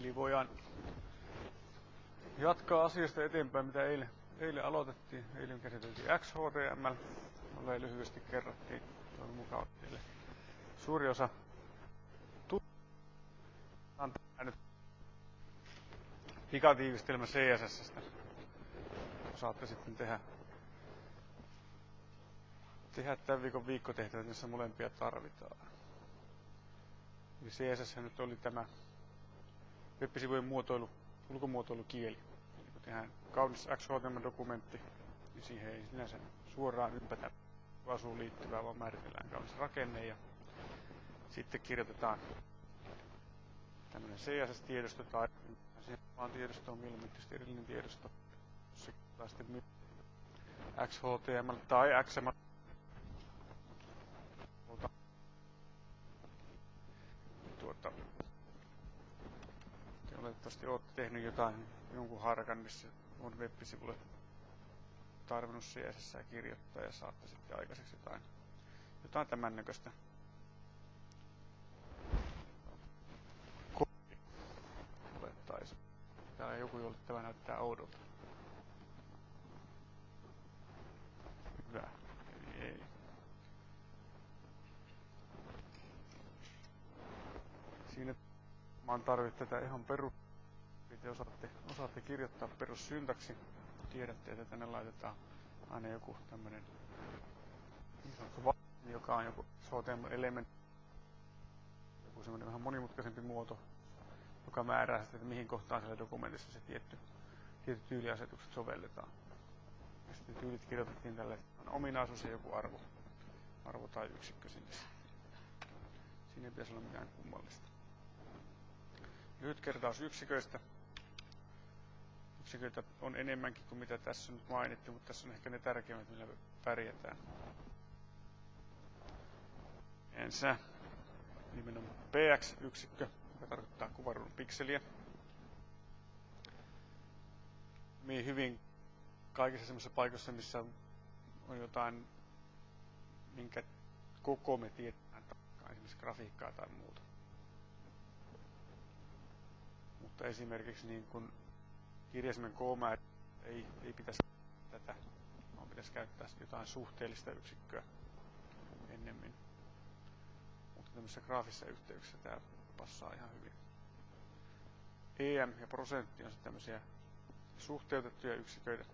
Eli voidaan jatkaa asiasta eteenpäin, mitä eilen aloitettiin. Eilen käsiteltiin XHTML. Olleen lyhyesti kerrottiin. Toivon mukaan teille suuri osa nyt pikatiivistelmä CSS:stä. Saatte sitten tehdä tämän viikon viikkotehtävät, joissa molempia tarvitaan. Eli CSS nyt oli tämä web-sivujen ulkomuotoilukieli. Eli kun tehdään kaunis XHTML-dokumentti, niin siihen ei sinänsä suoraan ympätä asuun liittyvää, vaan määritellään kaunis rakenne ja sitten kirjoitetaan tämmöinen CSS-tiedosto tai vaan tiedosto on mieluummin tietysti erillinen tiedosto, jossa kirjoitetaan sitten XHTML tai XML. Te oletettavasti olette tehnyt jonkun harkan, missä on web-sivulle tarvinnut CSS kirjoittaa ja saatte sitten aikaiseksi jotain tämän näköistä. Olettaisiin. Täällä on joku, jolle tämä näyttää oudolta. Hyvä. Eli ei. Siinä mä tarvitsen tätä ihan te osaatte kirjoittaa perussyntaksi. Tiedätte, että tänne laitetaan aina joku tämmönen niin sanottu joka on joku HTML-elementti. Joku semmoinen vähän monimutkaisempi muoto, joka määrää sitten, että mihin kohtaan siellä dokumentissa se tietty tyyliasetukset sovelletaan. Ja sitten tyylit kirjoitettiin tälle ominaisuus ja joku arvo tai yksikkö sinne. Siinä ei pitäisi olla mitään kummallista. Lyhyt kertaus yksiköistä. Yksiköitä on enemmänkin kuin mitä tässä on nyt mainittu, mutta tässä on ehkä ne tärkeimmät, millä pärjätään. Ensin nimenomaan PX-yksikkö, joka tarkoittaa kuvaruudun pikseliä. Toimii hyvin kaikissa semmoisissa paikoissa, missä on jotain, minkä koko me tiedetään tarkkaan, esimerkiksi grafiikkaa tai muuta. Mutta esimerkiksi niin kun kirjaimen K-määrä ei pitäisi tätä, vaan pitäisi käyttää jotain suhteellista yksikköä ennemmin. Mutta tämmöisissä graafisissa yhteyksissä tämä passaa ihan hyvin. EM ja prosentti on sitten tämmöisiä suhteutettuja yksiköitä.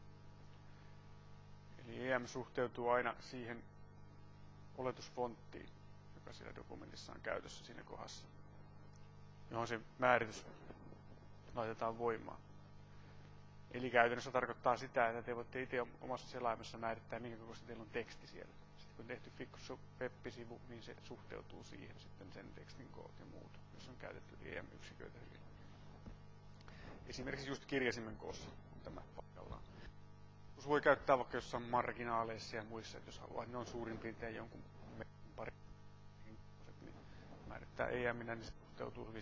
Eli EM suhteutuu aina siihen oletusfonttiin, joka siellä dokumentissa on käytössä siinä kohdassa, johon se määritys laitetaan voimaan. Eli käytännössä tarkoittaa sitä, että te voitte itse omassa selaimessa määrittää, minkä kokoista teillä on teksti siellä. Sitten kun on tehty fiksu web-sivu, niin se suhteutuu siihen sitten sen tekstin koot ja muut, jos on käytetty EM-yksiköitä hyvin. Esimerkiksi just kirjaimen koossa tämä paikallaan. Voi käyttää vaikka jossain marginaaleissa ja muissa, että jos haluaa, että ne on suurin piirtein jonkun pari, niin määrittää EM-minä, niin se suhteutuu hyvin.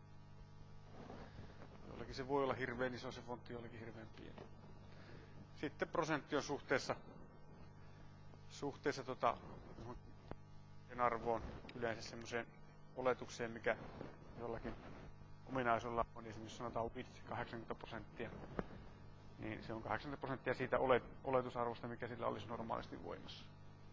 Jollakin se voi olla hirveän iso se fontti, jollakin hirveän pieni. Sitten prosentti on suhteessa arvoon, yleensä semmoiseen oletukseen, mikä jollakin ominaisuudella on. Esimerkiksi sanotaan width 80%, niin se on 80% siitä oletusarvosta, mikä sillä olisi normaalisti voimassa.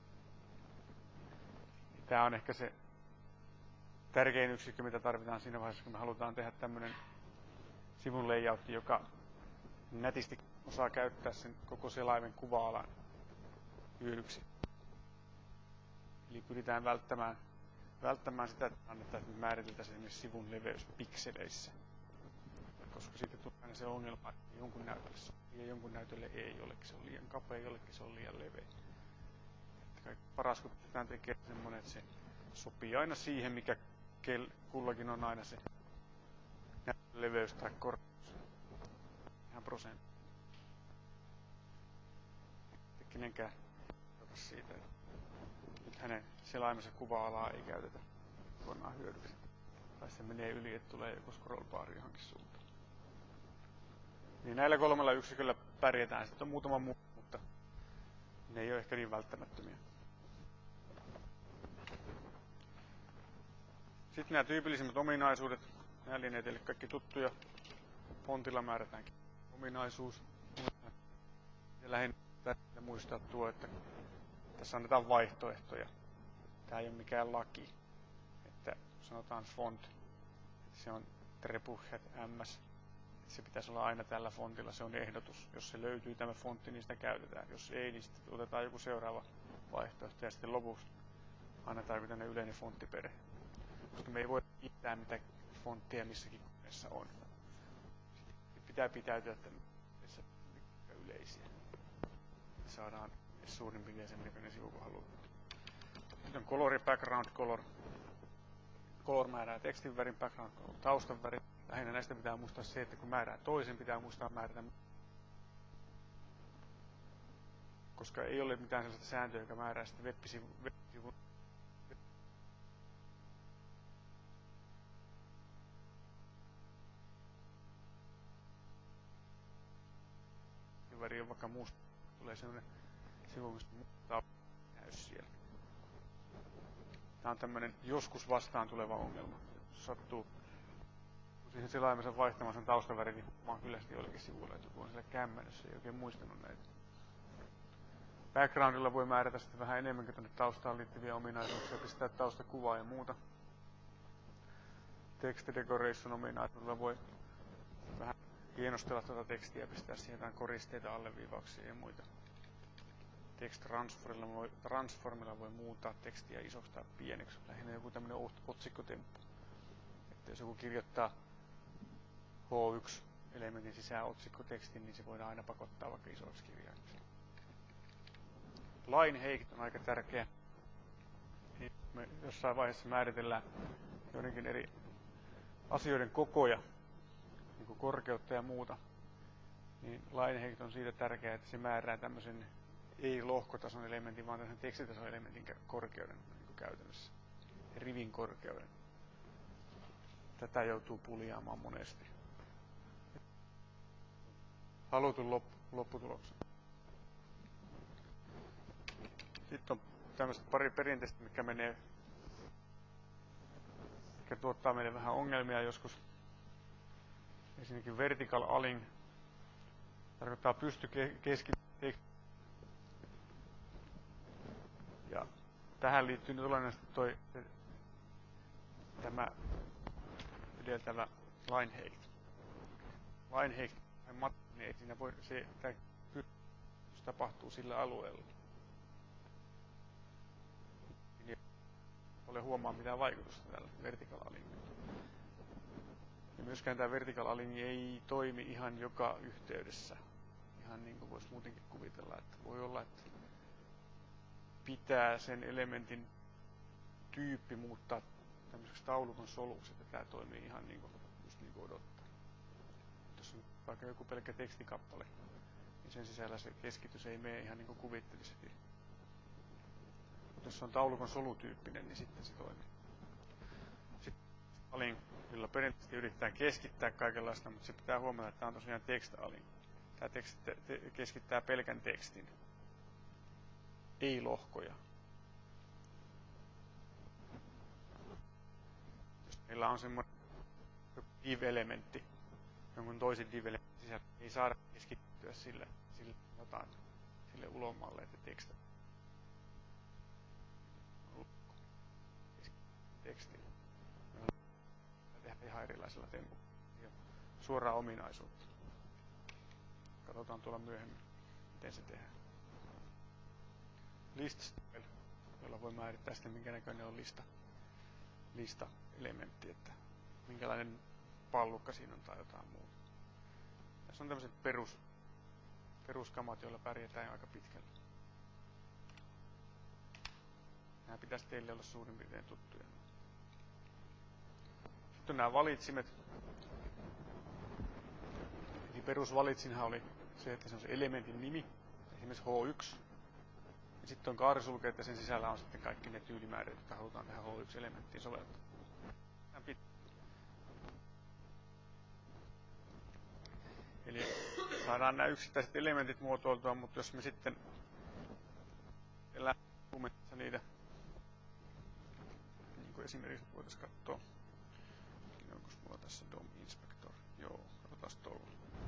Tämä on ehkä se tärkein yksikkö, mitä tarvitaan siinä vaiheessa, kun me halutaan tehdä tämmöinen sivun layoutti, joka nätisti osaa käyttää sen koko selaimen kuva-alan hyödyksi. Eli pyritään välttämään sitä, että me määriteltäisiin esimerkiksi sivun leveys pikseleissä. Koska siitä tulee se ongelma, että jonkun näytölle sopii ja jonkun näytölle ei, jollekin se on liian kapea, jollekin se on liian leveä. Paras kun pystytään tekemään semmoinen, että se sopii aina siihen, mikä kullakin on aina se leveys tai korkeus. Ihan prosentti. Kenenkään siitä, että nyt hänen selaimensa kuva-alaa ei käytetä kokonaan hyödyksi. Tai se menee yli, että tulee joku scroll bar johonkin suuntaan. Niin näillä 3 yksiköllä pärjätään. Sitten on muutama muu, mutta ne ei ole ehkä niin välttämättömiä. Sitten nämä tyypillisimmät ominaisuudet. Nämä lienee teille kaikki tuttuja. Fontilla määrätäänkin ominaisuus. Ja lähinnä tärkeää muistaa tuo, että tässä annetaan vaihtoehtoja. Tämä ei ole mikään laki. Että sanotaan font, se on Trebuchet MS. Se pitäisi olla aina tällä fontilla, se on ehdotus. Jos se löytyy tämä fontti, niin sitä käytetään. Jos ei, niin sitten otetaan joku seuraava vaihtoehto ja sitten lopuksi annetaan joku tämmöinen yleinen fonttiperhe. Koska me ei voi pitää mitä fonttia missäkin koneessa on. Pitää pitäytyä tämmöisessä yleisiä. Saadaan suurin piirtein sen näköinen sivu, kun haluaa. Nyt on color ja background color. Color määrää tekstin värin, background color taustan värin. Lähinnä näistä pitää muistaa se, että kun määrää toisen, pitää muistaa määrätä. Koska ei ole mitään sellaista sääntöä, joka määrää sitten web-sivun väri on vaikka muusta. Tulee sellainen sivu, mistä muuttaa näy siellä. Tämä on tämmöinen joskus vastaan tuleva ongelma. Jos sattuu siihen selaimessa vaihtamaan sen taustavärin, niin mä oon kyllä sitten jollakin sivuilla, että kun on siellä kämmenessä, ei oikein muistanut näitä. Backgroundilla voi määrätä sitten vähän enemmänkin tuonne taustaan liittyviä ominaisuuksia, pistää taustakuvaa ja muuta. Text decoration ominaisuudella voi vähän hienostella tuota tekstiä ja pistää siihen jotain koristeita, alleviivauksia ja muita. Text transformilla voi muuttaa tekstiä isoksi tai pieneksi. Lähinnä joku tämmöinen otsikkotemppu. Että jos joku kirjoittaa H1-elementin sisään otsikkotekstin, niin se voidaan aina pakottaa vaikka isoiksi kirjaimiksi. Line height on aika tärkeä. Me jossain vaiheessa määritellään joidenkin eri asioiden kokoja, niin kuin korkeutta ja muuta. Niin line height on siitä tärkeää, että se määrää tämmöisen ei lohkotason elementin, vaan tämmöisen tekstitason elementin korkeuden niin kuin käytännössä. Rivin korkeuden. Tätä joutuu puljaamaan monesti. Halutun lopputuloksen. Sitten on tämmöistä pari perinteistä, mikä tuottaa meille vähän ongelmia joskus. Ensinnäkin vertical align tarkoittaa pystykeskitys. Ja tähän liittyy nyt olennaisesti tämä edeltävä line height. Line height niin ei siinä voi, tämä pystykeskitys tapahtuu sillä alueella. Ei ole huomaa mitään vaikutusta tällä vertical alignilla. Ja myöskään tämä vertical align ei toimi ihan joka yhteydessä. Ihan niin kuin voisi muutenkin kuvitella, että voi olla, että pitää sen elementin tyyppi muuttaa tämmöiseksi taulukon soluksi, että tämä toimii ihan niin kuin, just niin kuin odottaa. Jos on vaikka joku pelkkä tekstikappale, niin sen sisällä se keskitys ei mene ihan niin kuin kuvittelisi. Mutta jos se on taulukon solutyyppinen, niin sitten se toimii. Sitten align, jolla perinteisesti yritetään keskittää kaikenlaista, mutta se pitää huomata, että tämä on tosiaan text align. Tämä keskittää pelkän tekstin, ei lohkoja. Jos meillä on semmoinen div-elementti, jonkun toisen div-elementin sisällä, ei saada keskittyä sille ulomalle, että tekstillä. Tehdään ihan erilaisella tempolla. Suoraa ominaisuutta. Katsotaan tuolla myöhemmin, miten se tehdään. List style, jolla voi määrittää sitten minkä näköinen on lista-elementti, että minkälainen pallukka siinä on tai jotain muuta. Tässä on tämmöiset peruskamat, joilla pärjätään aika pitkälle. Nämä pitäisi teille olla suurin piirtein tuttuja. Sitten on nämä valitsimet. Eli perusvalitsinhan oli se, että se on se elementin nimi, esimerkiksi H1. Ja sitten on kaarisulkeet ja sen sisällä on sitten kaikki ne tyylimäärät, jotka halutaan tähän H1-elementtiin soveltaa. Eli saadaan nämä yksittäiset elementit muotoiltua, mutta jos me sitten lähtee niitä, niin kuin esimerkiksi voitaisiin katsoa, onko mulla tässä tässä DOM Inspector. Joo, katsotaan tuolla.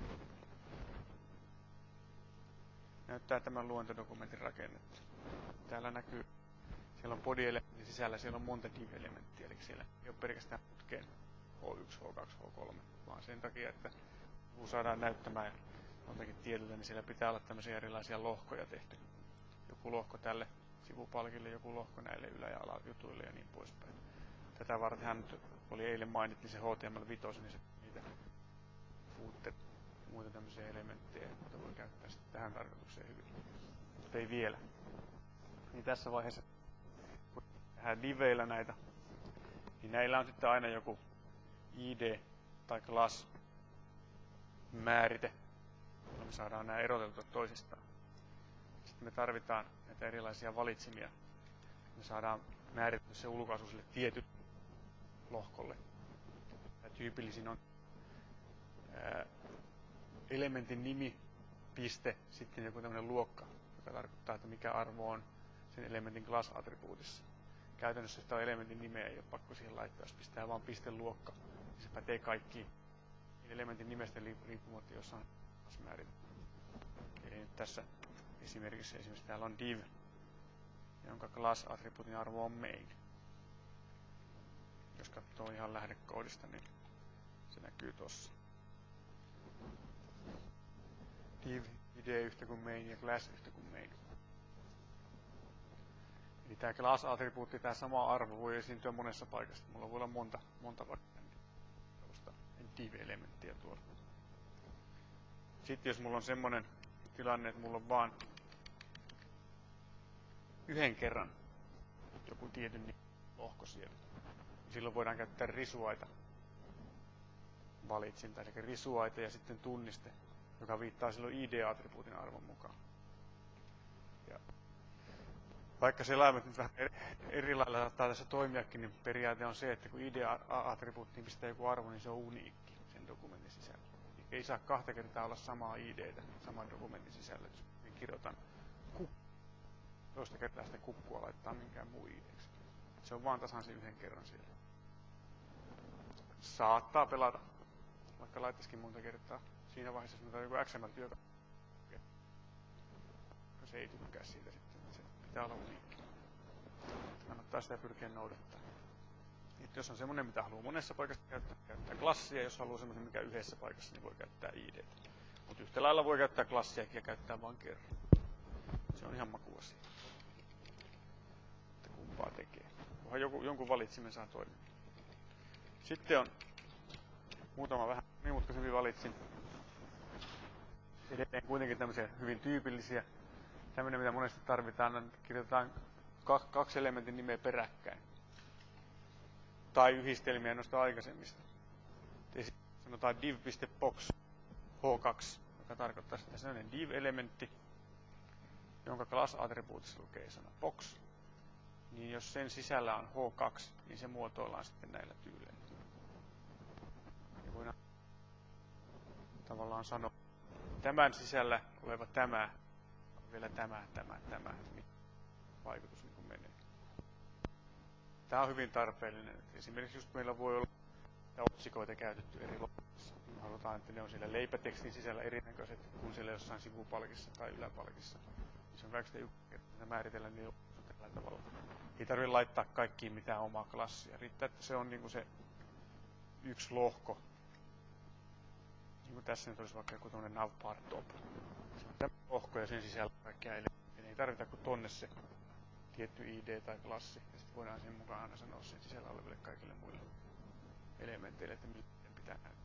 Näyttää tämän luontodokumentin rakennetta. Täällä näkyy, siellä on body-elementin sisällä, siellä on monta div-elementtiä, eli siellä ei ole pelkästään putkeen H1, H2, H3, vaan sen takia, että kun saadaan näyttämään jotakin tiedolle, niin siellä pitää olla tämmöisiä erilaisia lohkoja tehty. Joku lohko tälle sivupalkille, joku lohko näille ylä- ja alajutuille ja niin poispäin. Tätä varten hän oli eilen mainittiin se HTML5, niin se niitä footer ja muita tämmöisiä elementtejä, joita voi käyttää sitten tähän tarkoitukseen hyvin. Mutta ei vielä. Niin tässä vaiheessa, kun tehdään diveillä näitä, niin näillä on sitten aina joku ID tai class määrite, jolla me saadaan nämä eroteltua toisistaan. Sitten me tarvitaan näitä erilaisia valitsimia. Me saadaan määritetty se ulkoasu sille tietylle lohkolle. Ja tyypillisin on elementin nimi, piste, sitten joku tämmöinen luokka, joka tarkoittaa, että mikä arvo on sen elementin class-attribuutissa. Käytännössä sitä elementin nimeä ei ole pakko siihen laittaa, jos pistää vaan pisteluokka, niin se pätee kaikkiin elementin nimestä riippumatta, jossa on class-määritelmä. Eli nyt tässä esimerkiksi täällä on div, jonka class-attribuutin arvo on main. Jos katsoo ihan lähdekoodista, niin se näkyy tossa. Div, id yhtä kuin main ja class yhtä kuin main. Eli tämä class-attribuutti, tämä sama arvo voi esiintyä monessa paikassa. Mulla voi olla monta vaikka div-elementtiä tuolla. Sitten jos mulla on semmoinen tilanne, että mulla on vaan yhden kerran joku tietyn lohko siellä, niin silloin voidaan käyttää risuaita valitsinta, eli risuaita ja sitten tunniste, joka viittaa silloin id-attribuutin arvon mukaan. Ja vaikka selaimet nyt vähän eri lailla saattaa tässä toimiakin, niin periaate on se, että kun id-attribuuttiin pistää joku arvo, niin se on uniikki sen dokumentin sisällä. Eli ei saa kahta kertaa olla samaa idtä saman dokumentin sisällä. Jos kirjoitan toista kertaa sitä kukkua laittaa minkään muu id:ksi. Se on vaan tasan sen yhden kerran siellä. Saattaa pelata, vaikka laittaisikin monta kertaa. Siinä vaiheessa, jos on joku XML-työkalu, se ei tykkää siitä sitten. Se pitää olla uniikki. Kannattaa sitä pyrkiä noudattaa. Nyt jos on semmoinen, mitä haluaa monessa paikassa käyttää klassia. Jos haluaa semmoinen, mikä yhdessä paikassa, niin voi käyttää id. Mutta yhtä lailla voi käyttää klassiakin ja käyttää vain kerran. Se on ihan makuasia. Että kumpaa tekee. Kunhan jonkun valitsimen saa toimia. Sitten on muutama vähän monimutkaisempi valitsin. Edelleen kuitenkin tämmöisiä hyvin tyypillisiä. Tämmöinen, mitä monesti tarvitaan, on kirjoitetaan kaksi elementin nimeä peräkkäin. Tai yhdistelmiä noista aikaisemmista. Sanotaan div.box h2, joka tarkoittaa sitä sellainen div-elementti, jonka class-attribuutissa lukee sana box. Niin jos sen sisällä on h2, niin se muotoillaan sitten näillä tyyleillä. Ja voidaan tavallaan sanoa, tämän sisällä oleva tämä, vielä tämä, vaikutus niin kuin menee. Tämä on hyvin tarpeellinen. Esimerkiksi just meillä voi olla otsikoita käytetty eri lohkoissa. Me halutaan, että ne on siellä leipätekstin sisällä erinäköiset kuin siellä jossain sivupalkissa tai yläpalkissa. Se on kaikista yksinkertaista määritellä niin tällä tavalla. Ei tarvitse laittaa kaikkiin mitään omaa klassia. Riittää, että se on niin kuin se yksi lohko. Niin kuin tässä nyt olisi vaikka joku tämmöinen navbar top. Se on tämä lohko ja sen sisällä kaikkia elementtejä. Ei tarvita kuin tonne se tietty id tai klassi. Ja sitten voidaan sen mukaan aina sanoa sen sisällä oleville kaikille muille elementeille, että miten pitää näyttää.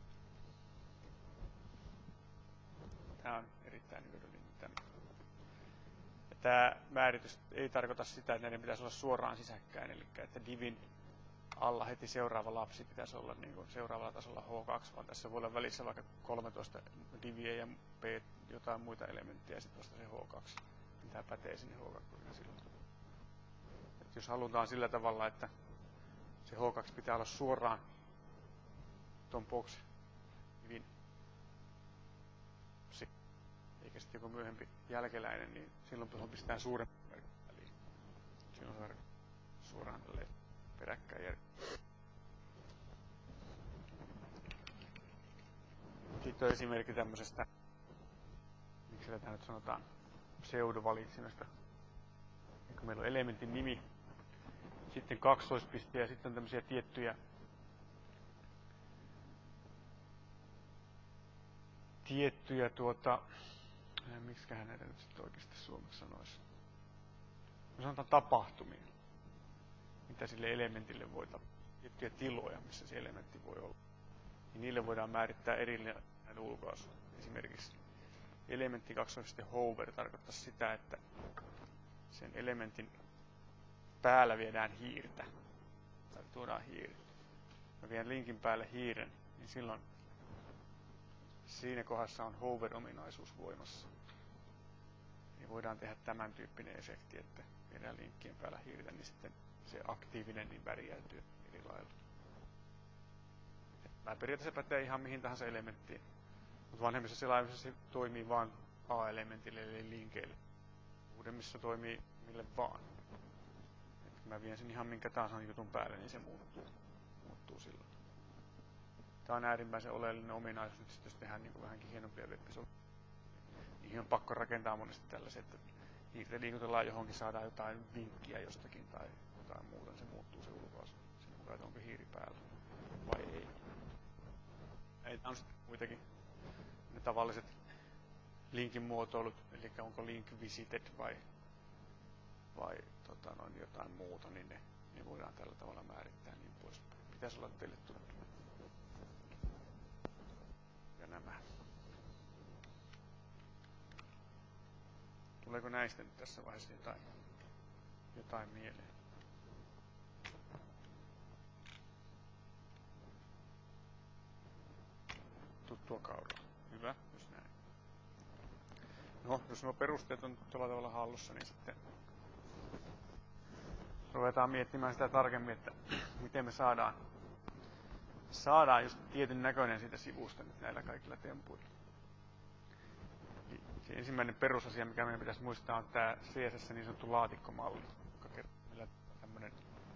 Tämä on erittäin hyödyllinen. Tämä määritys ei tarkoita sitä, että näiden pitäisi olla suoraan sisäkkäin, eli että divin alla heti seuraava lapsi pitäisi olla niin kuin seuraavalla tasolla H2, vaan tässä voi olla välissä vaikka 13 diviä ja B jotain muita elementtejä ja sitten vasta se H2. Tämä pätee sinne H2 silloin. Et jos halutaan sillä tavalla, että se H2 pitää olla suoraan tuon box divin eikä sitten joku myöhempi jälkeläinen, niin silloin tuohon pistetään suurempi merkki väliin. Silloin on suoraan tälleen peräkkäin. Sitten on esimerkki tämmöisestä, miksi tätä nyt sanotaan, pseudovalitsimesta. Kun meillä on elementin nimi, sitten kaksoispiste ja sitten on tämmöisiä tiettyjä miksiköhän näitä nyt sitten oikeasti suomeksi sanoisi. No sanotaan tapahtumia, mitä sille elementille voi tapahtua. Tiettyjä tiloja, missä se elementti voi olla. Ja niille voidaan määrittää erillinen ulkoasu. Esimerkiksi elementti 2.hover tarkoittaa sitä, että sen elementin päällä viedään hiirtä. Tai tuodaan hiiri. Mä vien linkin päälle hiiren, niin silloin siinä kohdassa on hover-ominaisuus voimassa. Niin voidaan tehdä tämän tyyppinen efekti, että viedään linkkien päällä hiirtä, niin sitten se aktiivinen niin värjäytyy eri lailla. Tämä periaatteessa pätee ihan mihin tahansa elementtiin. Mutta vanhemmissa selaimissa se toimii vain A-elementille eli linkeille. Uudemmissa toimii mille vaan. Et kun mä vien sen ihan minkä tahansa jutun päälle, niin se muuttuu silloin. Tämä on äärimmäisen oleellinen ominaisuus, nyt jos tehdään niin vähänkin hienompia web-sovelluksia. Niihin on pakko rakentaa monesti tällaiset, että niitä liikutellaan johonkin, saadaan jotain vinkkiä jostakin tai jotain muuta, niin se muuttuu se ulkoasu. Sen mukaan, että onko hiiri päällä vai ei. Näitä on sitten muitakin ne tavalliset linkin muotoilut, eli onko link visited vai jotain muuta, niin ne voidaan tällä tavalla määrittää niin poispäin. Pitäisi olla teille tuttu. Ja nämä. Tuleeko näistä nyt tässä vaiheessa jotain mieleen? Tuttua kauraa. Hyvä, jos näin. No, jos nuo perusteet on tuolla tavalla hallussa, niin sitten ruvetaan miettimään sitä tarkemmin, että miten me saadaan just tietyn näköinen siitä sivusta nyt näillä kaikilla tempuilla. Se ensimmäinen perusasia, mikä meidän pitäisi muistaa, on tämä CSS niin sanottu laatikkomalli, joka kertoo, millä tämmöinen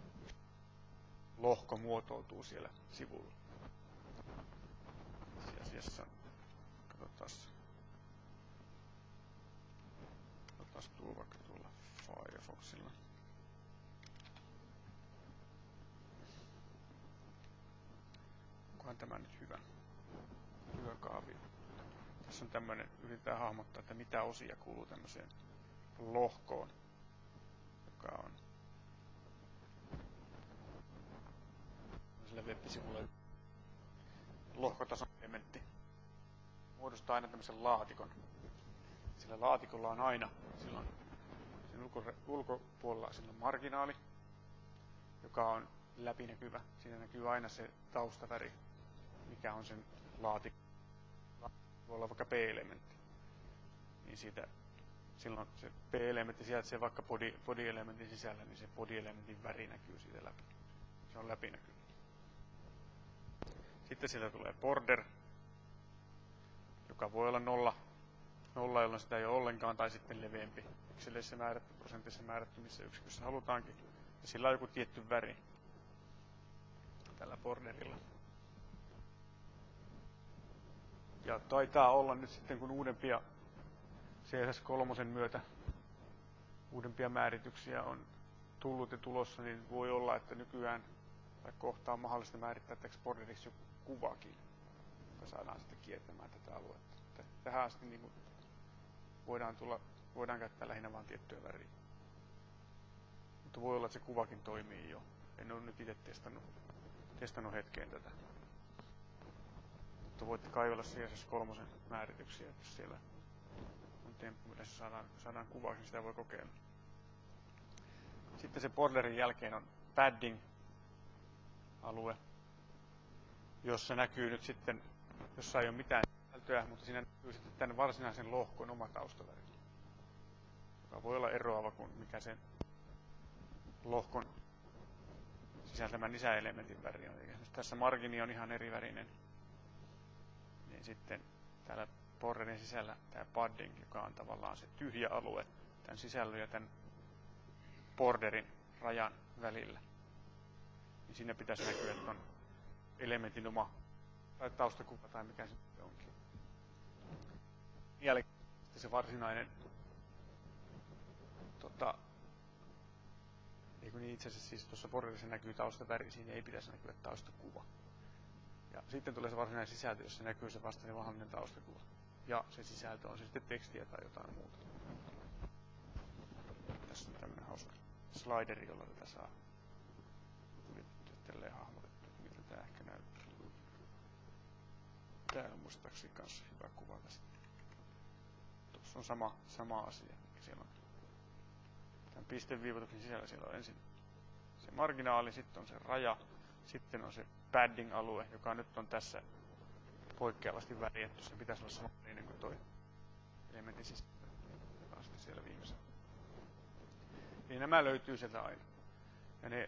lohko muotoutuu siellä sivulla. Itse asiassa, katsotaan tuo vaikka tuolla Firefoxilla. Onkohan tämä nyt hyvä kaavio? Tässä on tämmöinen, yritetään hahmottaa, että mitä osia kuuluu tämmöiseen lohkoon, joka on sillä web-sivulla lohkotason elementti. Muodostaa aina tämmöisen laatikon. Sillä laatikolla on aina silloin sen ulkopuolella sillä on marginaali, joka on läpinäkyvä. Siinä näkyy aina se taustaväri, mikä on sen laatikon. Voi olla vaikka P-elementti. Niin silloin se P-elementti sijaitsee vaikka body-elementin sisällä, niin se body-elementin väri näkyy siitä läpi. Se on läpinäkyvä. Sitten sieltä tulee border, joka voi olla nolla, jolloin sitä ei ole ollenkaan, tai sitten leveämpi. Yksilöissä määrätty, prosentissa määrätty, missä yksikössä halutaankin. Ja sillä on joku tietty väri tällä borderilla. Ja taitaa olla nyt sitten, kun uudempia CSS3 myötä uudempia määrityksiä on tullut ja tulossa, niin voi olla, että nykyään tai kohta on mahdollista määrittää borderiksi joku kuvakin, joka saadaan sitten kiertämään tätä aluetta. Tähän asti niin kuin voidaan käyttää lähinnä vain tiettyä väriä. Mutta voi olla, että se kuvakin toimii jo. En ole nyt itse testannut hetkeen tätä. Mutta voitte kaivella CSS3 määrityksiä, että jos siellä on temppu, millä se saadaan kuvaksi, niin sitä voi kokeilla. Sitten se borderin jälkeen on padding-alue, jossa näkyy nyt sitten, jossa ei ole mitään sisältöä, mutta siinä näkyy sitten tämän varsinaisen lohkon oma taustaväri, joka voi olla eroava kuin mikä sen lohkon sisältämän lisäelementin väri on. Eli tässä margini on ihan eri värinen. Niin sitten täällä borderin sisällä tämä padding, joka on tavallaan se tyhjä alue tämän sisällön ja tämän borderin rajan välillä. Niin siinä pitäisi näkyä, että on elementin oma tai taustakuva tai mikä se onkin. jälkeen se varsinainen, eikö niin itse asiassa siis tuossa borderissa näkyy taustaväri, siinä ei pitäisi näkyä taustakuva. Ja sitten tulee se varsinainen sisältö, jossa näkyy se vasta se mahdollinen taustakuva. Ja se sisältö on se sitten tekstiä tai jotain muuta. Tässä on tämmönen hauska slideri, jolla tätä saa tälleen hahmotettua, miltä tää ehkä näyttää. Tää on muistaakseni kanssa hyvä kuvata sitten. Tuossa on sama asia, mikä siellä on. Tämän pisteviivotuksen sisällä siellä on ensin se marginaali, sitten on se raja, sitten on se padding-alue, joka nyt on tässä poikkeavasti värjätty. Se pitäisi olla samanlainen kuin toi elementin sisältö, joka on sitten siellä viimeisellä. Eli nämä löytyy sieltä aina. Ja ne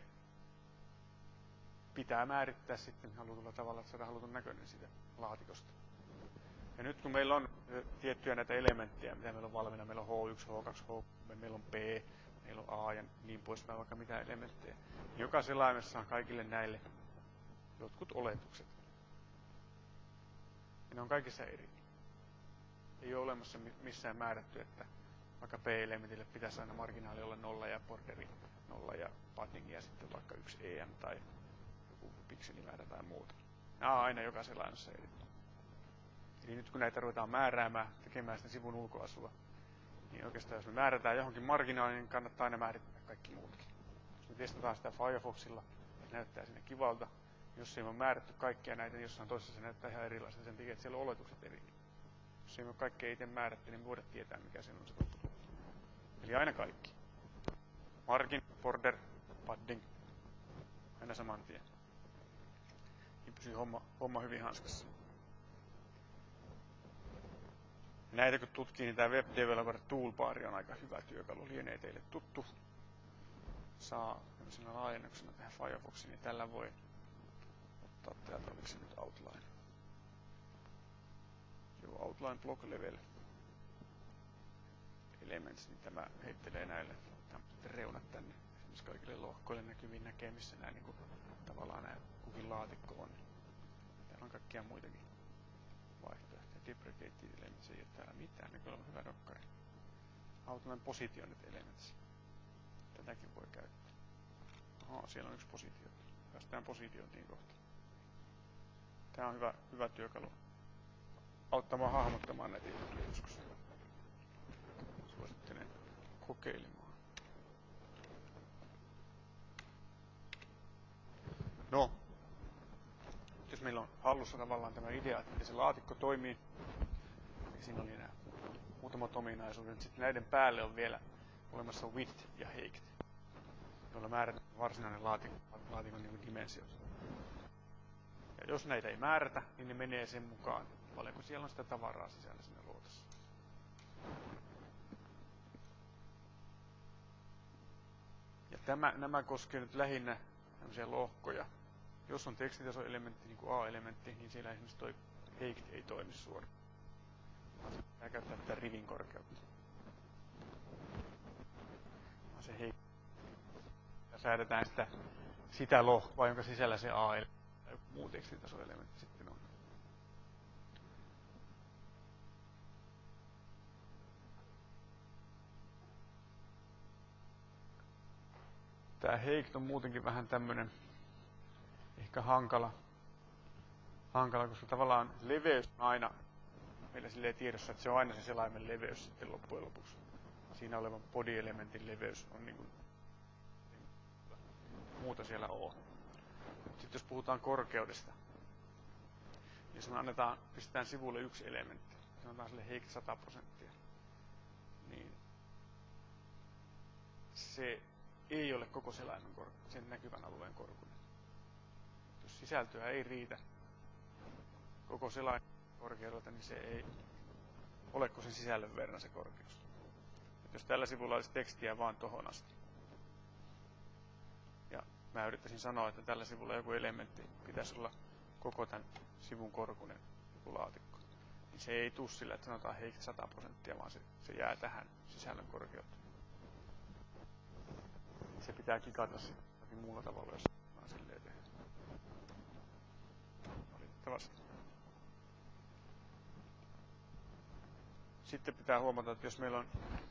pitää määrittää sitten halutulla tavalla, että saadaan halutun näköinen siitä laatikosta. Ja nyt kun meillä on tiettyjä näitä elementtejä, mitä meillä on valmiina, meillä on H1, H2, H3, meillä on P, meillä on A ja niin poispäin, vaikka mitä elementtejä. Niin joka selaimessa on kaikille näille jotkut oletukset. Ja ne on kaikissa eri. Ei ole olemassa missään määrätty, että vaikka P-elementille pitäisi aina marginaali olla 0 ja borderi 0 ja paddingia sitten vaikka 1 EM tai joku pikselimäärä tai muuta. Nämä on aina joka selaimessa eri. Eli nyt kun näitä ruvetaan määräämään, tekemään sitä sivun ulkoasua, niin oikeastaan jos me määrätään johonkin marginaaliin, niin kannattaa aina määrittää kaikki muutkin. Jos me testataan sitä Firefoxilla, se näyttää sinne kivalta. Jos ei ole määrätty kaikkia näitä, niin jossain toisessa se näyttää ihan erilaiselta sen takia, että siellä on oletukset eri. Jos ei ole kaikkea itse määrätty, niin me voidaan tietää, mikä se on se lopputulos. Eli aina kaikki. Margin, border, padding. Aina saman tien. Niin pysyy homma hyvin hanskassa. Ja näitä kun tutkii, niin tämä Web Developer Toolbar on aika hyvä työkalu. Lienee teille tuttu. Saa tämmöisenä laajennuksena tähän Firefoxiin, niin tällä voi ottaa täältä, oliko se nyt Outline. Joo, Outline Block Level Elements, niin tämä heittelee näille reunat tänne. Esimerkiksi kaikille lohkoille näkyviin näkee, missä nämä niin kuin, tavallaan nämä kukin laatikko on. Täällä on kaikkia muitakin vaihtoehtoja. Deprecated Elements ei ole täällä mitään, niin kyllä on hyvä dokkari. Outline Positioned Elements. Tätäkin voi käyttää. Oho, siellä on yksi positio. Päästään positiointiin kohta. Tämä on hyvä työkalu auttamaan hahmottamaan näitä juttuja joskus. Suosittelen kokeilemaan. No, jos meillä on hallussa tavallaan tämä idea, että miten se laatikko toimii, niin siinä oli nämä muutamat ominaisuudet. Sitten näiden päälle on vielä olemassa width ja height, joilla määrätään varsinainen laatikon niin dimensiot. Ja jos näitä ei määrätä, niin ne menee sen mukaan, paljonko siellä on sitä tavaraa sisällä siinä luotossa. Ja nämä koskee nyt lähinnä tämmöisiä lohkoja. Jos on tekstitasoelementti, niin kuin A-elementti, niin siellä esimerkiksi toi height ei toimi suoraan. Pitää käyttää tätä rivin korkeutta. Se height. Ja säädetään sitä lohkoa, jonka sisällä se A-elementti tai joku muu tekstitasoelementti sitten on. Tää height on muutenkin vähän tämmönen ehkä hankala, koska tavallaan leveys on aina meillä silleen tiedossa, että se on aina se selaimen leveys sitten loppujen lopuksi. Siinä olevan body-elementin leveys on niin kuin muuta siellä on. Sitten jos puhutaan korkeudesta, niin jos me pistetään sivulle yksi elementti, sanotaan sille height 100%, niin se ei ole koko selaimen sen näkyvän alueen korkuinen. Jos sisältöä ei riitä koko selaimen korkeudelta, niin se ei ole kuin sen sisällön verran se korkeus. Et jos tällä sivulla olisi tekstiä vaan tohon asti, ja mä yrittäisin sanoa, että tällä sivulla joku elementti pitäisi olla koko tämän sivun korkuinen joku laatikko, niin se ei tule sillä, että sanotaan heikt 100%, vaan se jää tähän sisällön korkeuteen. Se pitää kikata sitten jokin muulla tavalla, jos vaan silleen tehdään. Valitettavasti. Sitten pitää huomata, että jos meillä on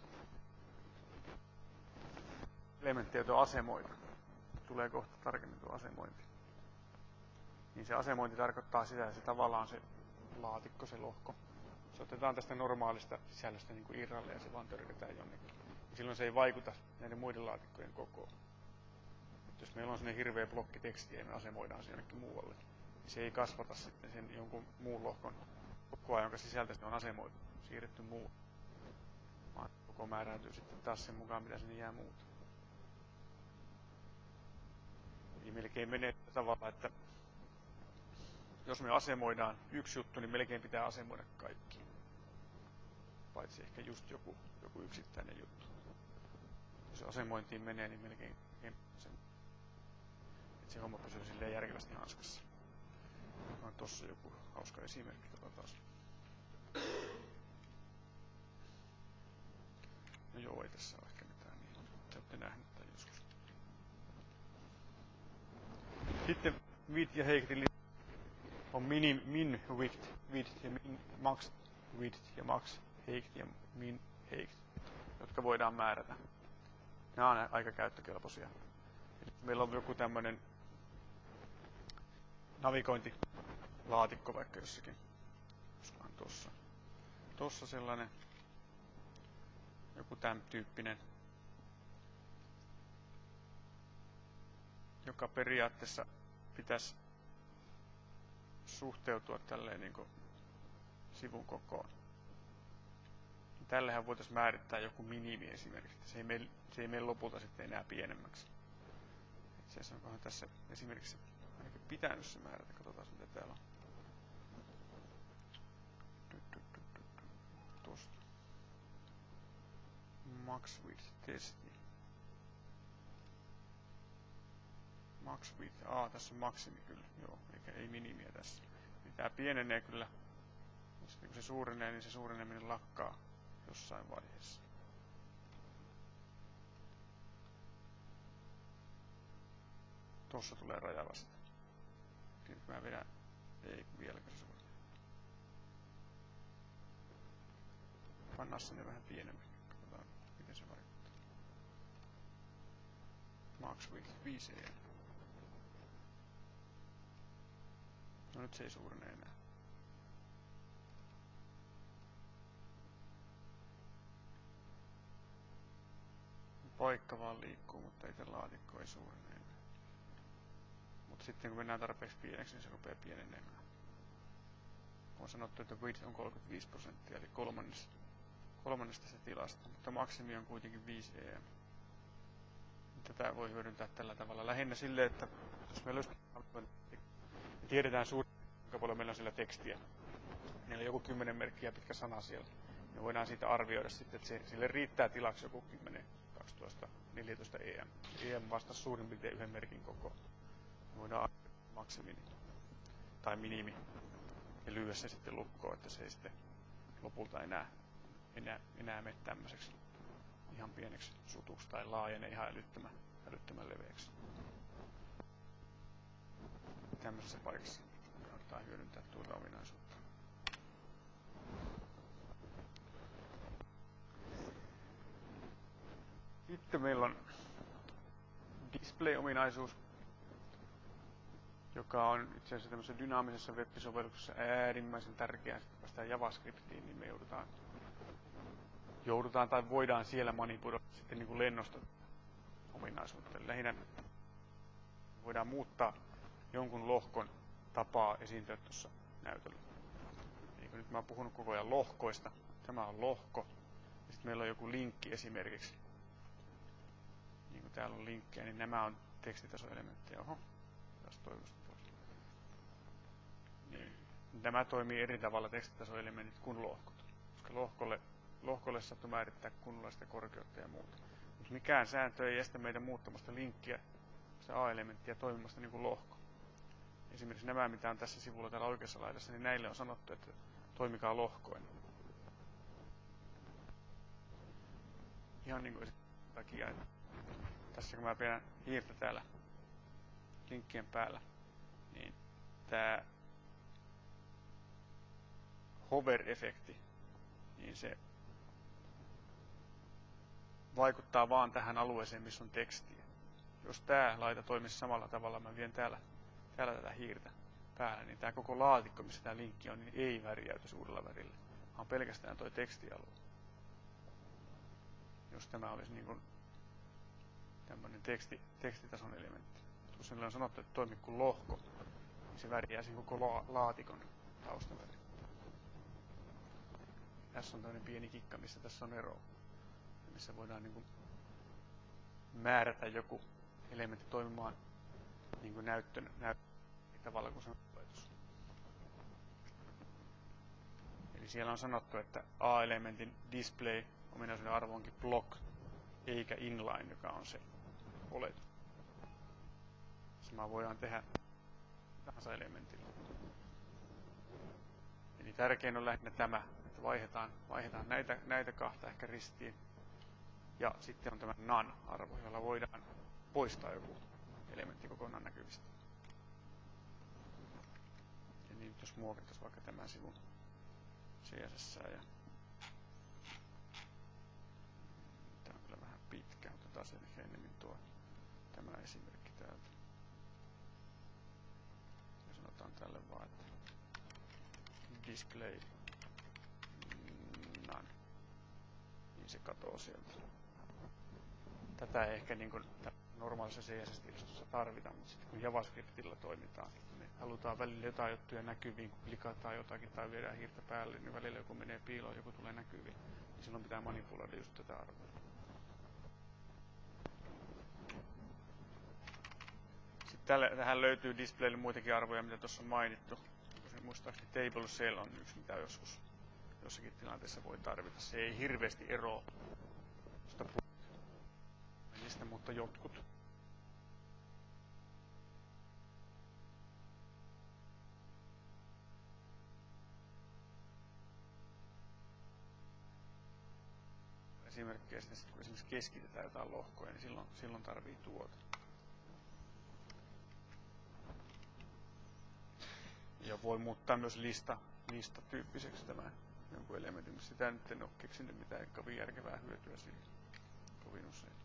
elementtejä, joita on asemoitu, tulee kohta tarkemmin tuo asemointi, niin se asemointi tarkoittaa sitä, että se tavallaan se laatikko, se lohko, se otetaan tästä normaalista sisällöstä niin kuin irralle ja se vaan törkätään jonnekin. Ja silloin se ei vaikuta näiden muiden laatikkojen kokoon. Et jos meillä on sellainen hirveä blokki tekstiä ja me asemoidaan se jonnekin muualle, niin se ei kasvata sitten sen jonkun muun lohkon kokoa, jonka sisältä se on asemoitu, siirretty muu. Vaan koko määräytyy sitten taas sen mukaan, mitä sinne jää muuta. Eli melkein menee tavalla, että jos me asemoidaan yksi juttu, niin melkein pitää asemoida kaikki. Paitsi ehkä just joku yksittäinen juttu. Jos asemointiin menee, niin melkein että se homma pysyy silleen järkevästi hanskassa. On tossa joku hauska esimerkki. Taas. No joo, ei tässä ole ehkä mitään niin. Te olette nähneet tämän joskus. Sitten width ja heightin on min width ja max width ja max height ja min height, jotka voidaan määrätä. Nämä on aika käyttökelpoisia. Eli meillä on joku tämmöinen navigointilaatikko vaikka jossakin. Tuossa sellainen joku tämän tyyppinen, joka periaatteessa pitäisi suhteutua tälleen niin kuin sivun kokoon. Tällähän voitaisiin määrittää joku minimi esimerkiksi. Se ei mene lopulta sitten enää pienemmäksi. Itse asiassa onkohan tässä esimerkiksi ainakin pitänyt se määrätä. Katsotaan mitä täällä on. Tuosta. Max width testi. Max width. Tässä on maksimi kyllä. Joo, eikä ei minimiä tässä. Niin tää pienenee kyllä. Sitten kun se suurenee, niin se suureneminen lakkaa jossain vaiheessa. Tuossa tulee raja vasta. Nyt mä vedän. Ei vieläkö se suurenee. Pannaan sinne vähän pienemmän. Katsotaan miten se vaikuttaa. Max width 5 EM. No nyt se ei suurene enää. Paikka vaan liikkuu, mutta itse laatikko ei suurene enää. Mutta sitten kun mennään tarpeeksi pieneksi, niin se rupeaa pienenemään. On sanottu, että width on 35%, eli kolmannesta se tilasta, mutta maksimi on kuitenkin 5 EM. Tätä voi hyödyntää tällä tavalla lähinnä silleen, että jos meillä olisi tiedetään kuinka paljon meillä on siellä tekstiä. Meillä on joku 10 merkkiä pitkä sana siellä. Me voidaan siitä arvioida sitten, että sille riittää tilaksi joku 10, 12, 14 EM. EM vastasi suurin piirtein yhden merkin koko. Me voidaan arvioida maksimi tai minimi ja lyödä se sitten lukkoon, että se ei sitten lopulta enää mene tämmöiseksi ihan pieneksi sutuksi tai laajene ihan älyttömän leveäksi. Tämmöisessä paikassa kannattaa hyödyntää tuota ominaisuutta. Sitten meillä on display-ominaisuus, joka on itse asiassa tämmöisessä dynaamisessa web-sovelluksessa äärimmäisen tärkeää. Sitten kun päästään JavaScriptiin, niin me joudutaan tai voidaan siellä manipuloida sitten niin kuin lennosta ominaisuutta. Eli lähinnä voidaan muuttaa jonkun lohkon tapaa esiintyä tuossa näytöllä. Eli nyt mä oon puhunut koko ajan lohkoista. Tämä on lohko. Ja sitten meillä on joku linkki esimerkiksi. Niin kuin täällä on linkkejä, niin nämä on tekstitasoelementtejä. Oho, taas toivosta pois. Niin. Nämä toimii eri tavalla tekstitasoelementit kuin lohkot. Koska lohkolle sattuu määrittää kunnolla sitä korkeutta ja muuta. Mutta mikään sääntö ei estä meitä muuttamasta linkkiä, sitä A-elementtiä toimimasta niin kuin lohko. Esimerkiksi nämä, mitä on tässä sivulla täällä oikeassa laidassa, niin näille on sanottu, että toimikaa lohkoina. Ihan niin kuin takia, että tässä kun mä pidän hiirtä täällä linkkien päällä, niin tää hover-efekti, niin se vaikuttaa vaan tähän alueeseen, missä on tekstiä. Jos tää laita toimisi samalla tavalla, mä vien täällä tätä hiirtä päällä, niin tää koko laatikko, missä tää linkki on, niin ei värjäytyisi uudella värillä, vaan pelkästään toi tekstialue. Jos tämä olisi niin kuin tämmöinen tekstitason elementti. Kun sille on sanottu, että toimii kuin lohko, niin se värjää sen koko laatikon taustaväri. Tässä on tämmöinen pieni kikka, missä tässä on ero. Missä voidaan niin kuin määrätä joku elementti toimimaan niin kuin näyttönä tavalla kuin se on oletus. Eli siellä on sanottu, että A-elementin display-ominaisuuden arvo onkin block eikä inline, joka on se oletus. Sama voidaan tehdä tahansa elementillä. Eli tärkein on lähinnä tämä, että vaihdetaan näitä kahta ehkä ristiin. Ja sitten on tämä none-arvo, jolla voidaan poistaa joku elementti kokonaan näkyvistä. Ja niin jos muokattaisiin vaikka tämän sivun CSS ja tämä on kyllä vähän pitkä, otetaan se ennemmin tämä esimerkki täältä. Ja sanotaan tälle vaan, että display none. Niin se katoo sieltä. Tätä ei ehkä niin kuin normaalissa CSS-tiedostossa tarvita, mutta sitten kun JavaScriptilla toimitaan, niin halutaan välillä jotain juttuja näkyviin, kun klikataan jotakin tai viedään hiirtä päälle, niin välillä joku menee piiloon, joku tulee näkyviin, niin silloin pitää manipuloida just tätä arvoa. Sitten tähän löytyy displaylle muitakin arvoja, mitä tuossa on mainittu. Muistaakseni table cell on yksi, mitä joskus jossakin tilanteessa voi tarvita. Se ei hirveästi eroa niistä, mutta jotkut. Esimerkkejä sitten, kun esimerkiksi keskitetään jotain lohkoja, niin silloin tarvii tuota. Ja voi muuttaa myös listatyyppiseksi tämän jonkun elementin. Sitä nyt en ole keksinyt mitään kovin järkevää hyötyä siitä kovin usein.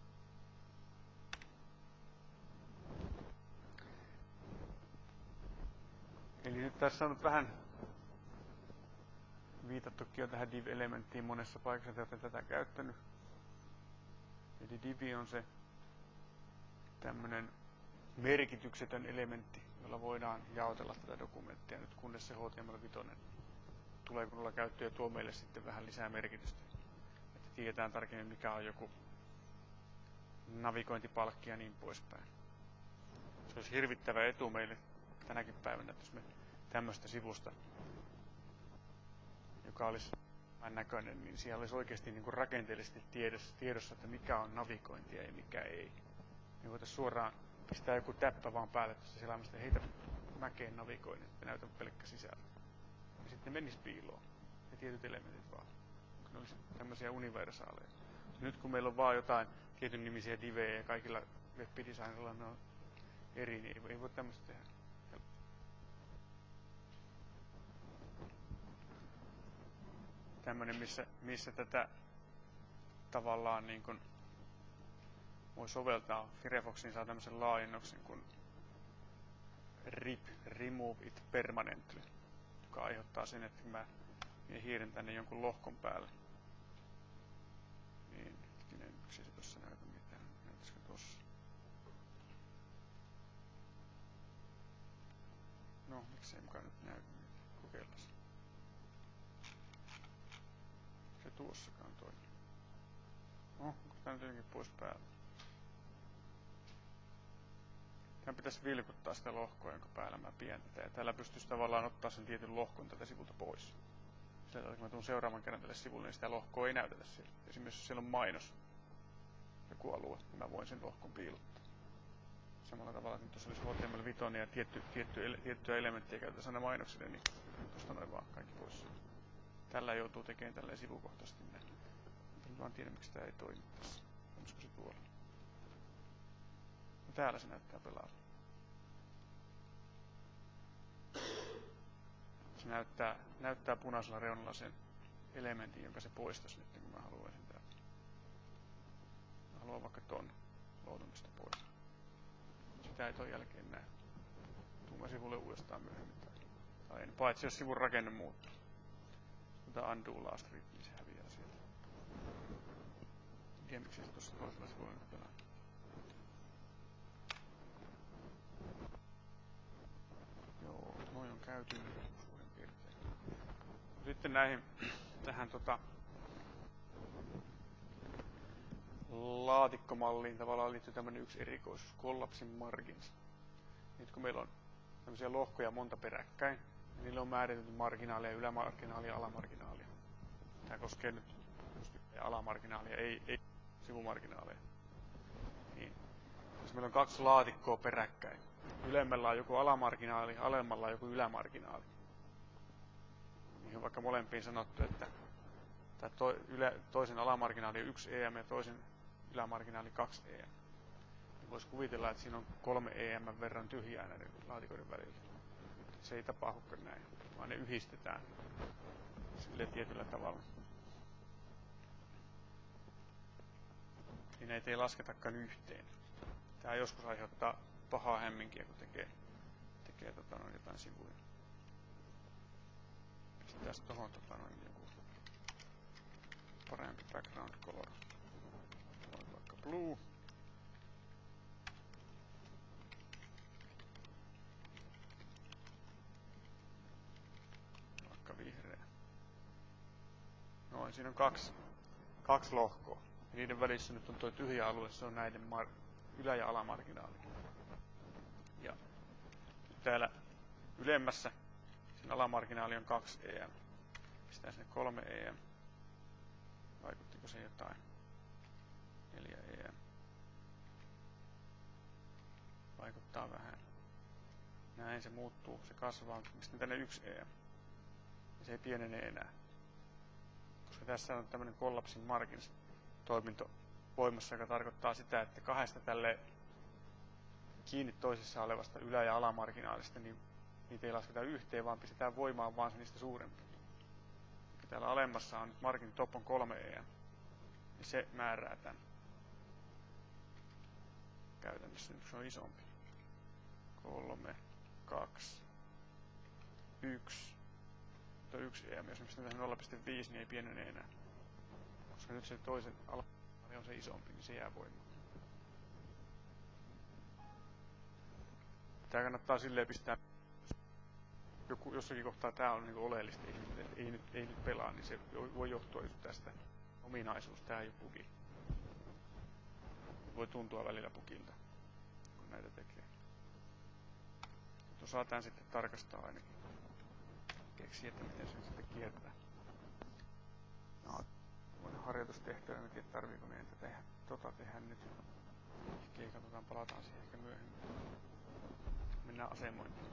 Eli nyt tässä on nyt vähän viitattukin jo tähän div-elementtiin monessa paikassa, te olette tätä käyttänyt. Eli div on se tämmöinen merkityksetön elementti, jolla voidaan jaotella tätä dokumenttia nyt, kunnes se HTML5 tulee kunnolla käyttöön ja tuo meille sitten vähän lisää merkitystä. Että tiedetään tarkemmin, mikä on joku navigointipalkki ja niin poispäin. Se olisi hirvittävä etu meille tänäkin päivänä, että jos me tämmöistä sivusta, joka olisi tämän näköinen, niin siellä olisi oikeasti niin kuin rakenteellisesti tiedossa, että mikä on navigointia ja mikä ei. Me voitaisiin suoraan pistää joku täppä vaan päälle tuosta selaimesta ja heitä mäkeen navigoinnin, että näytä pelkkä sisältö. Ja sitten menisi piiloon ne tietyt elementit vaan. Ne olisi tämmöisiä universaaleja. Nyt kun meillä on vaan jotain tietyn nimisiä divejä ja kaikilla web-designilla ne on eri, niin ei voi tämmöistä tehdä. Tämmöinen, missä tätä tavallaan niin kuin voi soveltaa. Firefoxiin saa tämmöisen laajennuksen kuin RIP, Remove It Permanently, joka aiheuttaa sen, että kun mä vien hiiren tänne jonkun lohkon päälle, niin hetkinen, miksi se tuossa näytä mitään, näytäisikö tuossa? No, miksei mukaan nyt näytä mitään, kokeillaan. Se tuossakaan toimi. No, onko tämä nyt jotenkin pois päältä? Tämän pitäisi vilkuttaa sitä lohkoa, jonka päällä mä pientetään. Ja täällä pystyisi tavallaan ottaa sen tietyn lohkon tältä sivulta pois. Sillä kun mä tuun seuraavan kerran tälle sivulle, niin sitä lohkoa ei näytetä siellä. Esimerkiksi jos siellä on mainos, joku alue, niin mä voin sen lohkon piilottaa. Samalla tavalla, että jos olisi HTML5 ja tiettyä elementtiä käytetään aina mainoksille, niin tuosta noin vaan kaikki pois. Tällä joutuu tekemään tälleen sivukohtaisesti näin. En vaan tiedä, miksi tämä ei toimi tässä. Olisiko se tuolla? No täällä se näyttää pelaavan. Se näyttää punaisella reunalla sen elementin, jonka se poistaisi nyt, kun mä haluaisin täältä. vaikka ton loutunnosta pois. Sitä ei ton jälkeen näe. Tuun sivulle uudestaan myöhemmin. Tai en, paitsi jos sivun rakenne muuttuu. Mutta undo last read, niin se häviää sieltä. Miksi se tuossa toisella sivulla nyt pelaa? Joo, noin on käyty suurin piirtein. Sitten tähän laatikkomalliin tavallaan liittyy tämmönen yksi erikoisuus, collapsing margins. Nyt kun meillä on tämmöisiä lohkoja monta peräkkäin, ja niillä on määritelty marginaalia, ylämarginaalia ja alamarginaalia. Tämä koskee nyt alamarginaalia, ei sivumarginaalia. Niin. Jos meillä on kaksi laatikkoa peräkkäin, ylemmällä on joku alamarginaali, alemmalla on joku ylämarginaali. Niin on vaikka molempiin sanottu, että toisen alamarginaali on 1 EM ja toisen ylämarginaali 2 EM. Niin voisi kuvitella, että siinä on 3 EM verran tyhjää näiden laatikoiden välillä. Se ei tapahdukaan näin, vaan ne yhdistetään sille tietyllä tavalla. Niin näitä ei lasketakaan yhteen. Tämä joskus aiheuttaa pahaa hämminkiä, kun tekee jotain sivuja. Pistetään tuohon joku parempi background color. Vaikka blue. Vaikka vihreä. Noin, siinä on kaksi lohkoa. Ja niiden välissä nyt on tuo tyhjä alue, se on näiden ylä- ja alamarginaali. Ja täällä ylemmässä sen alamarginaali on 2 EM. Pistää sinne 3 EM. Vaikuttiko se jotain? 4 EM. Vaikuttaa vähän. Näin se muuttuu, se kasvaa. Pistän tänne 1 EM. Ja se ei pienene enää. Koska tässä on tämmöinen collapsing margins toiminto voimassa, joka tarkoittaa sitä, että kahdesta tälle kiinni toisessa olevasta ylä- ja alamarginaalista, niin niitä ei lasketa yhteen, vaan pistetään voimaan vaan se niistä suurempi. Täällä alemmassa on nyt margin top on 3 EM, ja se määrää tämän. Käytännössä nyt se on isompi. 3, 2, 1. Tuo 1 EM, jos me pistetään 0,5, niin ei pienene enää. Koska nyt se toisen alamarginaali on se isompi, niin se jää voimaan. Tää kannattaa silleen pistää, jossakin kohtaa tää on niinku oleellista, ei nyt pelaa, niin se voi johtua just tästä ominaisuus, tää ei ole bugi. Voi tuntua välillä bugilta, kun näitä tekee. Mutta osaa tän sitten tarkastaa ainakin. Keksiä, että miten sen sitten kiertää. No, harjoitustehtävä, en tiedä tarviiko meidän tehdä nyt. Ehkä katsotaan, palataan siihen ehkä myöhemmin. Mennään asemointiin.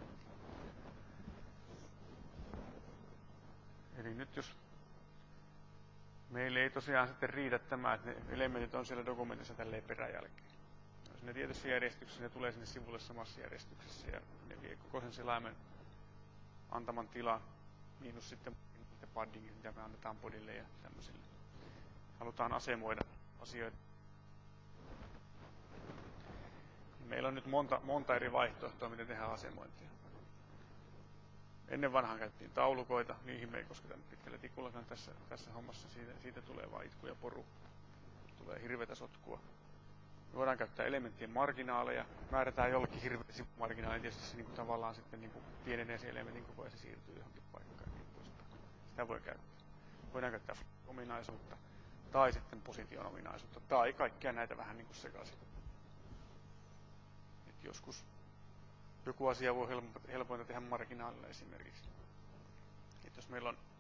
Eli nyt jos meille ei tosiaan sitten riitä tämä, että ne elementit on siellä dokumentissa tälleen peräjälkeen. Jos ne tietyssä järjestyksessä, ne tulee sinne sivulle samassa järjestyksessä ja ne vie koko sen selaimen antaman tilan, miinus sitten paddingit, mitä me annetaan podille ja tämmöisille. Halutaan asemoida asioita. Meillä on nyt monta eri vaihtoehtoa, miten tehdään asemointia. Ennen vanhaan käytettiin taulukoita, niihin me ei kosketa nyt pitkällä tikullakaan tässä hommassa. Siitä tulee vaan itku ja poru. Tulee hirveätä sotkua. Me voidaan käyttää elementtien marginaaleja. Määrätään jollekin hirveä sivumarginaali, tietysti se niin tavallaan sitten niin pienenee se elementin koko ja se siirtyy johonkin paikkaan. Niin sitä voi käyttää. Voidaan käyttää ominaisuutta tai sitten position ominaisuutta tai kaikkia näitä vähän niin kuin sekaisin. Et joskus joku asia voi helpointa tehdä marginaalilla esimerkiksi. Et jos meillä on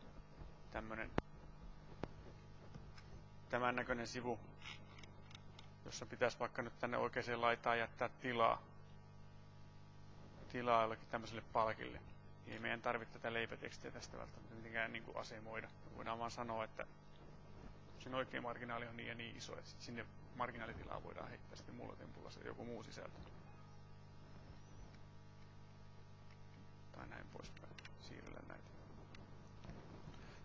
tämän näköinen sivu, jossa pitäisi vaikka nyt tänne oikeaan laitaan jättää tilaa jollekin tämmöiselle palkille, niin ei meidän tarvitse tätä leipätekstiä tästä välttämättä mitenkään niin kuin asemoida. Me voidaan vaan sanoa, että sen oikea marginaali on niin ja niin iso, että sinne marginaalitilaan voidaan heittää sitten muulla tempulla se joku muu sisältö. Tai näin poispäin. Siirrellä näitä.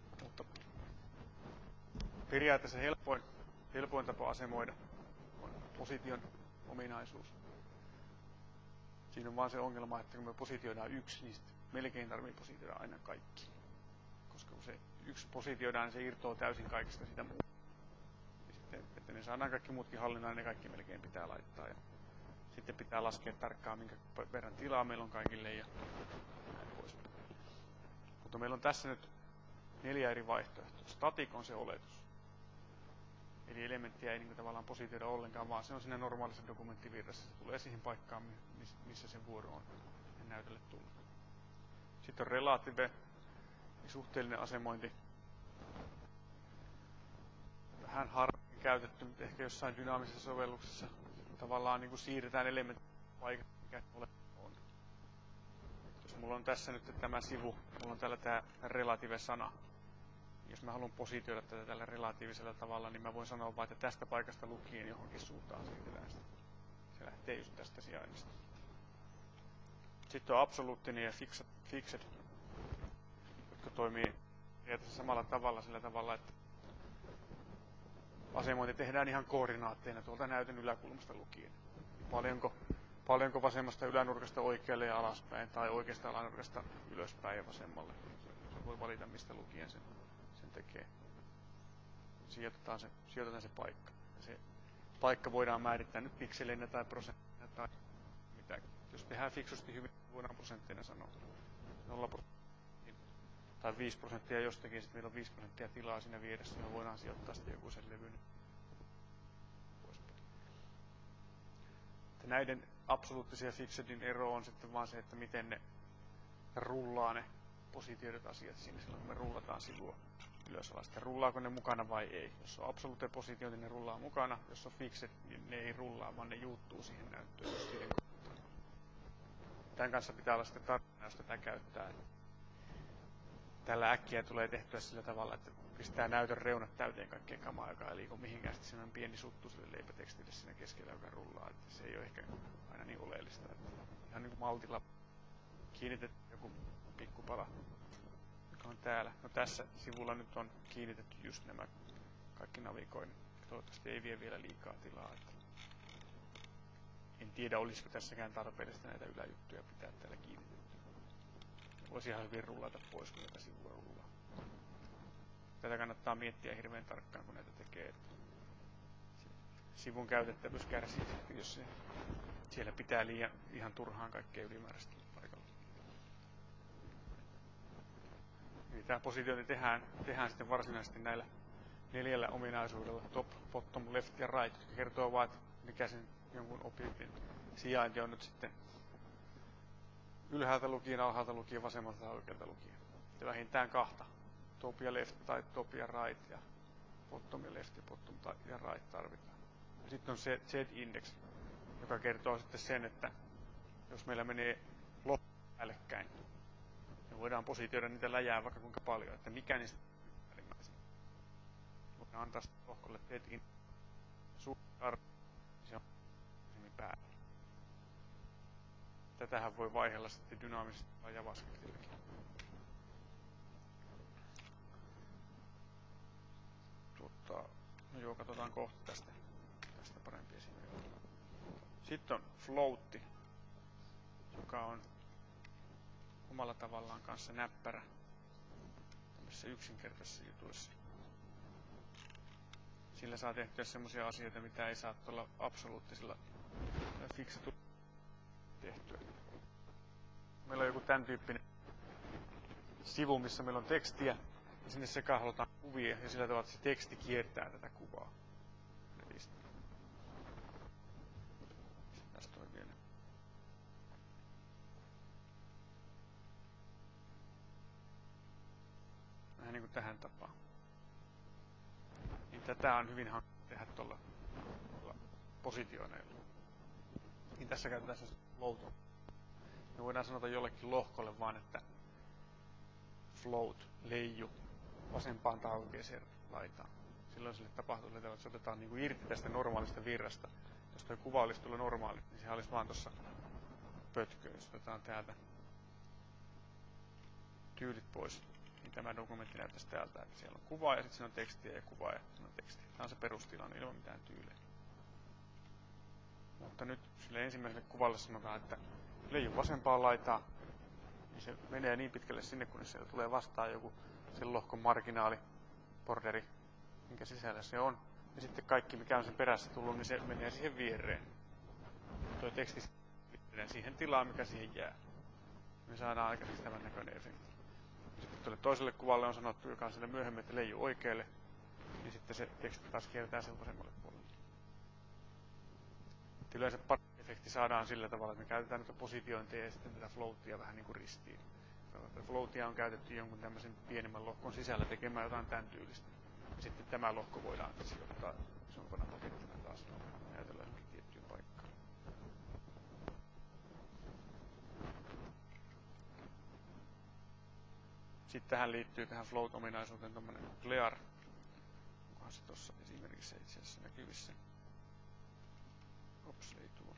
Mutta periaatteessa helpoin tapa asemoida on position ominaisuus. Siinä on vaan se ongelma, että kun me positioidaan yksi, niin melkein tarvitsee positioida aina kaikki. Koska kun se yksi positioidaan, niin se irtoaa täysin kaikista sitä muuta. Ja sitten, että ne saadaan kaikki muutkin hallinnan, ne kaikki melkein pitää laittaa. Ja sitten pitää laskea tarkkaan, minkä verran tilaa meillä on kaikille ja näin pois. Mutta meillä on tässä nyt 4 eri vaihtoehtoa. Static on se oletus. Eli elementtiä ei niin tavallaan positioida ollenkaan, vaan se on siinä normaalissa dokumenttivirrassa. Se tulee siihen paikkaan, missä sen vuoro on näytölle tullut. Sitten on relative, eli suhteellinen asemointi. Vähän harvemmin käytetty, mutta ehkä jossain dynaamisessa sovelluksessa tavallaan niin kuin siirretään elementti paikalle, mikä on. Jos mulla on tässä nyt tämä sivu, mulla on täällä tämä relative-sana. Jos mä haluan positioida tätä tällä relatiivisella tavalla, niin mä voin sanoa vain, että tästä paikasta lukien johonkin suuntaan siirretään sitä. Se lähtee just tästä sijainnista. Sitten on absoluuttinen ja fixed, jotka toimii samalla tavalla sillä tavalla, että asemointi tehdään ihan koordinaatteina tuolta näytön yläkulmasta lukien. Paljonko vasemmasta ylänurkasta oikealle ja alaspäin, tai oikeasta alanurkasta ylöspäin ja vasemmalle. Se voi valita, mistä lukien sen tekee. Sijoitetaan se paikka. Ja se paikka voidaan määrittää nyt pikseleinä tai prosentteina tai mitäkin. Jos tehdään fiksusti hyvin, voidaan prosentteina sanoa 0% tai 5% jostakin, sitten meillä on 5% tilaa siinä vieressä, ja voidaan sijoittaa sitten joku sen levyn. Näiden absoluuttisia fixedin ero on sitten vaan se, että miten ne rullaa ne positioidut asiat sinne silloin, kun me rullataan sivua ylös alas. Rullaako ne mukana vai ei? Jos on absoluuttinen positio, niin ne rullaa mukana. Jos on fixed, niin ne ei rullaa, vaan ne juuttuu siihen näyttöön. Tämän kanssa pitää olla sitten tarkkaan, jos tätä käyttää. Tällä äkkiä tulee tehtyä sillä tavalla, että pistää näytön reunat täyteen kaikkeen kamaa, joka ei liiku mihinkään. Sitten siinä on pieni suttu sille leipätekstille siinä keskellä, joka rullaa. Että se ei ole ehkä aina niin oleellista. Että ihan niin kuin maltilla kiinnitetty joku pikkupala, joka on täällä. No tässä sivulla nyt on kiinnitetty just nämä kaikki navigoinnit. Toivottavasti ei vie vielä liikaa tilaa. Että en tiedä, olisiko tässäkään tarpeellista näitä yläjuttuja pitää täällä kiinnitetty. Voisi ihan hyvin rullata pois, kun näitä sivua rullaa. Tätä kannattaa miettiä hirveän tarkkaan, kun näitä tekee. Että sivun käytettävyys kärsii, jos siellä pitää ihan turhaan kaikkea ylimääräistä paikalla. Eli tämä positiointi tehdään sitten varsinaisesti näillä 4 ominaisuudella, top, bottom, left ja right, jotka kertoo vain, että mikä sen jonkun objektin sijainti on nyt sitten ylhäältä lukien, alhaalta lukien, vasemmalta tai oikealta lukien. Ja vähintään 2, top ja left tai top ja right ja bottom ja left ja bottom ja right tarvitaan. Ja sitten on se Z-index, joka kertoo sitten sen, että jos meillä menee lohko päällekkäin, niin voidaan positioida niitä läjää vaikka kuinka paljon, että mikä niistä päällimmäisenä. Voidaan antaa lohkolle Z-index suuri arvo, niin se on päällä. Tätähän voi vaihella sitten dynaamisesti tai JavaScriptilläkin. No joo, katsotaan kohta tästä parempi esimerkki. Sitten on floatti, joka on omalla tavallaan kanssa näppärä tämmöisissä yksinkertaisissa jutuissa. Sillä saa tehtyä semmoisia asioita, mitä ei saa tuolla absoluuttisilla fiksetulla tehtyä. Meillä on joku tämän tyyppinen sivu, missä meillä on tekstiä, ja sinne sekaan halutaan kuvia, ja sillä tavalla, että se teksti kiertää tätä kuvaa. Tästä on vielä. Vähän niin kuin tähän tapaan. Niin tätä on hyvin hankala tehdä tuolla positioineilla. Niin tässä käytetään se float. Me voidaan sanota jollekin lohkolle vaan, että float, leiju, vasempaan tai oikeaan laitaan. Silloin sille tapahtuu sille tavalla, että se otetaan niin kuin irti tästä normaalista virrasta. Jos tuo kuva olisi tullut normaali, niin sehän olisi vaan tuossa pötköön. Jos otetaan täältä tyylit pois, niin tämä dokumentti näyttäisi täältä, että siellä on kuva ja sitten siinä on tekstiä ja kuva ja siinä on tekstiä. Tämä on se perustilanne ilman mitään tyylejä. Mutta nyt sille ensimmäiselle kuvalle sanotaan, että leiju vasempaan laitaan, niin se menee niin pitkälle sinne, kun siellä tulee vastaan joku sen lohkon marginaali, borderi, minkä sisällä se on. Ja sitten kaikki, mikä on sen perässä tullut, niin se menee siihen viereen. Tuo teksti menee siihen tilaan, mikä siihen jää. Me saadaan aikaiseksi tämän näköinen efekti. Sitten tuolle toiselle kuvalle on sanottu, joka on siellä myöhemmin, että leiju oikealle, niin sitten se teksti taas kiertää sen vasemmalle puolelle. Yleensä parempi efekti saadaan sillä tavalla, että me käytetään näitä positiointia ja sitten tätä floatia vähän niin kuin ristiin. Floatia on käytetty jonkun tämmöisen pienemmän lohkon sisällä tekemään jotain tämän tyylistä. Ja sitten tämä lohko voidaan sijoittaa isompana pakettina taas ajatella johonkin tiettyyn paikkaan. Sitten tähän liittyy tähän float-ominaisuuteen tommonen glare. Onkohan se tuossa esimerkissä itse asiassa näkyvissä? Ops, ei tuo.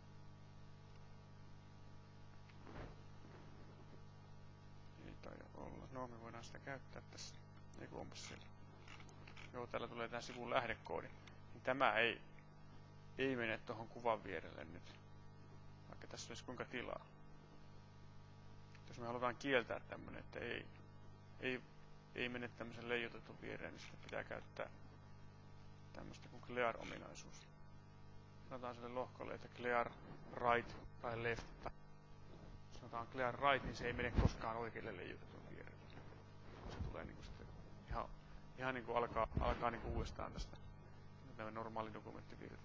Ei taida olla. No, me voidaan sitä käyttää tässä. Eiku onpas siellä. Joo, täällä tulee tää sivun lähdekoodi. Niin tämä ei mene tuohon kuvan vierelle nyt. Vaikka tässä olisi kuinka tilaa. Jos me halutaan kieltää tämmönen, että ei mene tämmöisen leijotetun viereen, niin sitten pitää käyttää tämmöstä kuin glare-ominaisuus. Sanotaan sille lohkolle, että glare right tai left. Sanotaan glare right, niin se ei mene koskaan oikealle leijotetun vierelle. Se tulee niinku sitten ihan niinku alkaa niinku uudestaan tästä. Tämä normaali dokumenttivirta.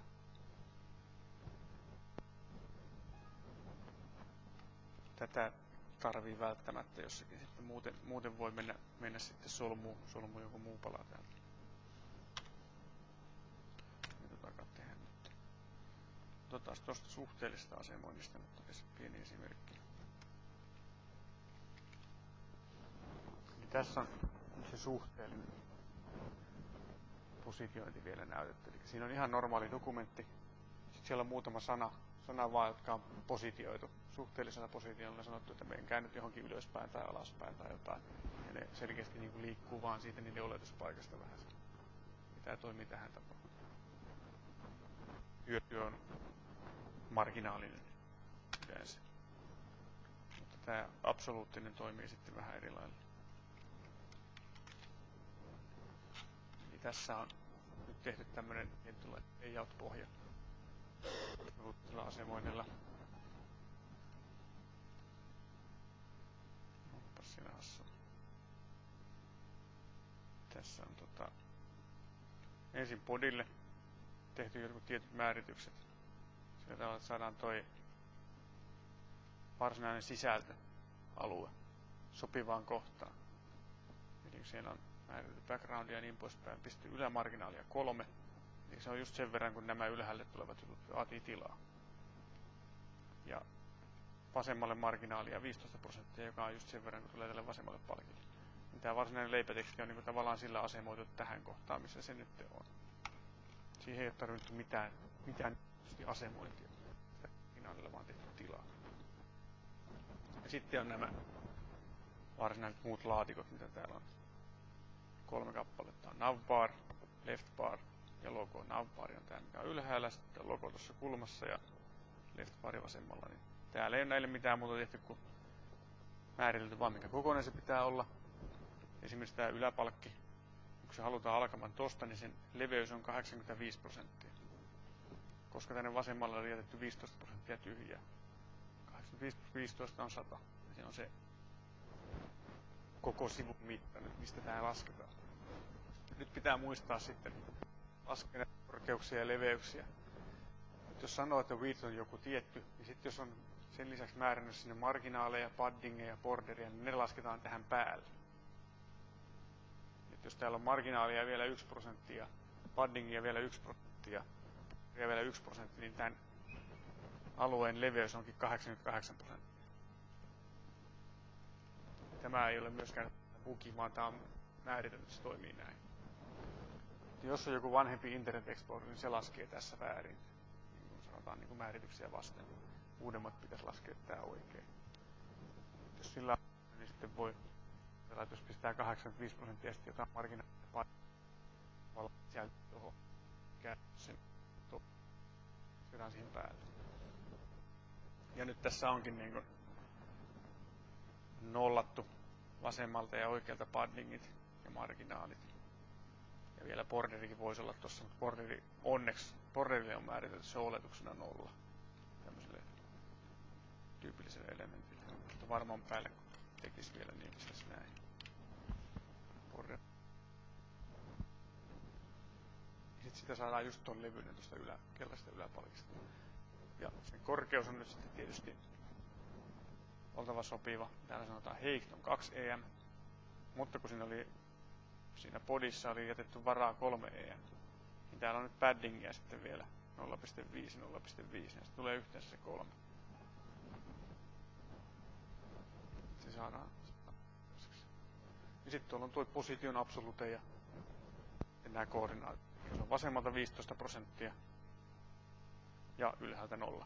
Tätä tarvii välttämättä jossakin. Sitten muuten voi mennä sitten solmuun joku muu pala täältä. Mitä tehdä nyt? Otetaan tuosta suhteellisesta asemoinnista nyt pieni esimerkki. Niin tässä on se suhteellinen positiointi vielä näytetty. Eli siinä on ihan normaali dokumentti. Sitten siellä on muutama sana vaan, jotka on positioitu. Suhteellisella positiolla on sanottu, että menkää nyt johonkin ylöspäin tai alaspäin tai jotain. Ja ne selkeästi niin kuin liikkuu vaan siitä niiden oletuspaikasta vähän. Ja tämä toimii tähän tapaan. Hyöty on marginaalinen yleensä. Mutta tämä absoluuttinen toimii sitten vähän eri lailla. Eli tässä on nyt tehty tämmöinen layout-pohja absoluuttisella asemoinnilla. Onpas siinä hassua. Tässä on ensin podille tehty jotkut tietyt määritykset. Sillä tavalla, että saadaan toi varsinainen sisältöalue sopivaan kohtaan. Eli siellä on määritelty backgroundia ja niin poispäin, pistetty ylämarginaalia 3. Eli se on just sen verran, kun nämä ylhäälle tulevat jutut vaatii tilaa. Ja vasemmalle marginaalia 15%, joka on just sen verran, kun tulee tälle vasemmalle palkille. Tämä varsinainen leipäteksti on niin tavallaan sillä asemoitu tähän kohtaan, missä se nyt on. Siihen ei ole tarvittu mitään asemointia. Marginaalilla vaan tehty tilaa. Ja sitten on nämä varsinaiset muut laatikot, mitä täällä on. 3 kappaletta on navbar, leftbar ja logo. Navbar on tämä, mikä on ylhäällä, sitten logo tuossa kulmassa ja leftbar vasemmalla. Niin täällä ei ole näille mitään muuta tehty kuin määritelty vaan mikä kokoinen se pitää olla. Esimerkiksi tämä yläpalkki, kun se halutaan alkamaan tosta, niin sen leveys on 85%. Koska tänne vasemmalla on jätetty 15% tyhjää. 85+15 on 100. Ja se on se koko sivun mitta, mistä tämä lasketaan. Nyt pitää muistaa sitten laskea korkeuksia ja leveyksiä. Nyt jos sanoo, että width on joku tietty, niin sitten jos on sen lisäksi määrännyt sinne marginaaleja, paddingeja ja borderia, niin ne lasketaan tähän päälle. Et jos täällä on marginaalia vielä 1%, paddingia vielä 1% ja vielä 1%, niin tämän alueen leveys onkin 88%. Tämä ei ole myöskään bugi, vaan tämä on määritelty, että se toimii näin. Jos on joku vanhempi Internet Explorer, niin se laskee tässä väärin. Niin kuin sanotaan niin kuin määrityksiä vasten. Uudemmat pitäisi laskea tämä oikein. Jos sillä on, niin sitten voi, jos pistää 85% ja sitten jotain marginaalia sieltä tuohon sen lasketaan siihen päälle. Ja nyt tässä onkin niin kuin nollattu vasemmalta ja oikealta paddingit ja marginaalit. Ja vielä borderikin voisi olla tuossa, mutta borderille on määritelty se oletuksena 0. Tämmöiselle tyypilliselle elementille. Mutta varmaan päälle kun tekisi vielä niin pistäisi näin. Border. Sitten sitä saadaan just ton levyinen tuosta keltaisesta yläpalkista. Ja sen korkeus on nyt sitten tietysti oltava sopiva. Täällä sanotaan height on 2 EM, mutta kun siinä podissa oli jätetty varaa 3 EM, niin täällä on nyt paddingia sitten vielä 0,5, 0,5, ja sitten tulee yhteensä se 3. Se saadaan. Ja sitten tuolla on tuo position absolute ja nämä koordinaatit. Se on vasemmalta 15% ja ylhäältä 0%.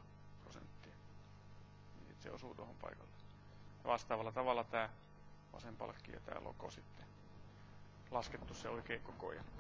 Niin se osuu tuohon paikalle. Ja vastaavalla tavalla tämä vasen palkki ja tämä logo sitten laskettu se oikein koko ja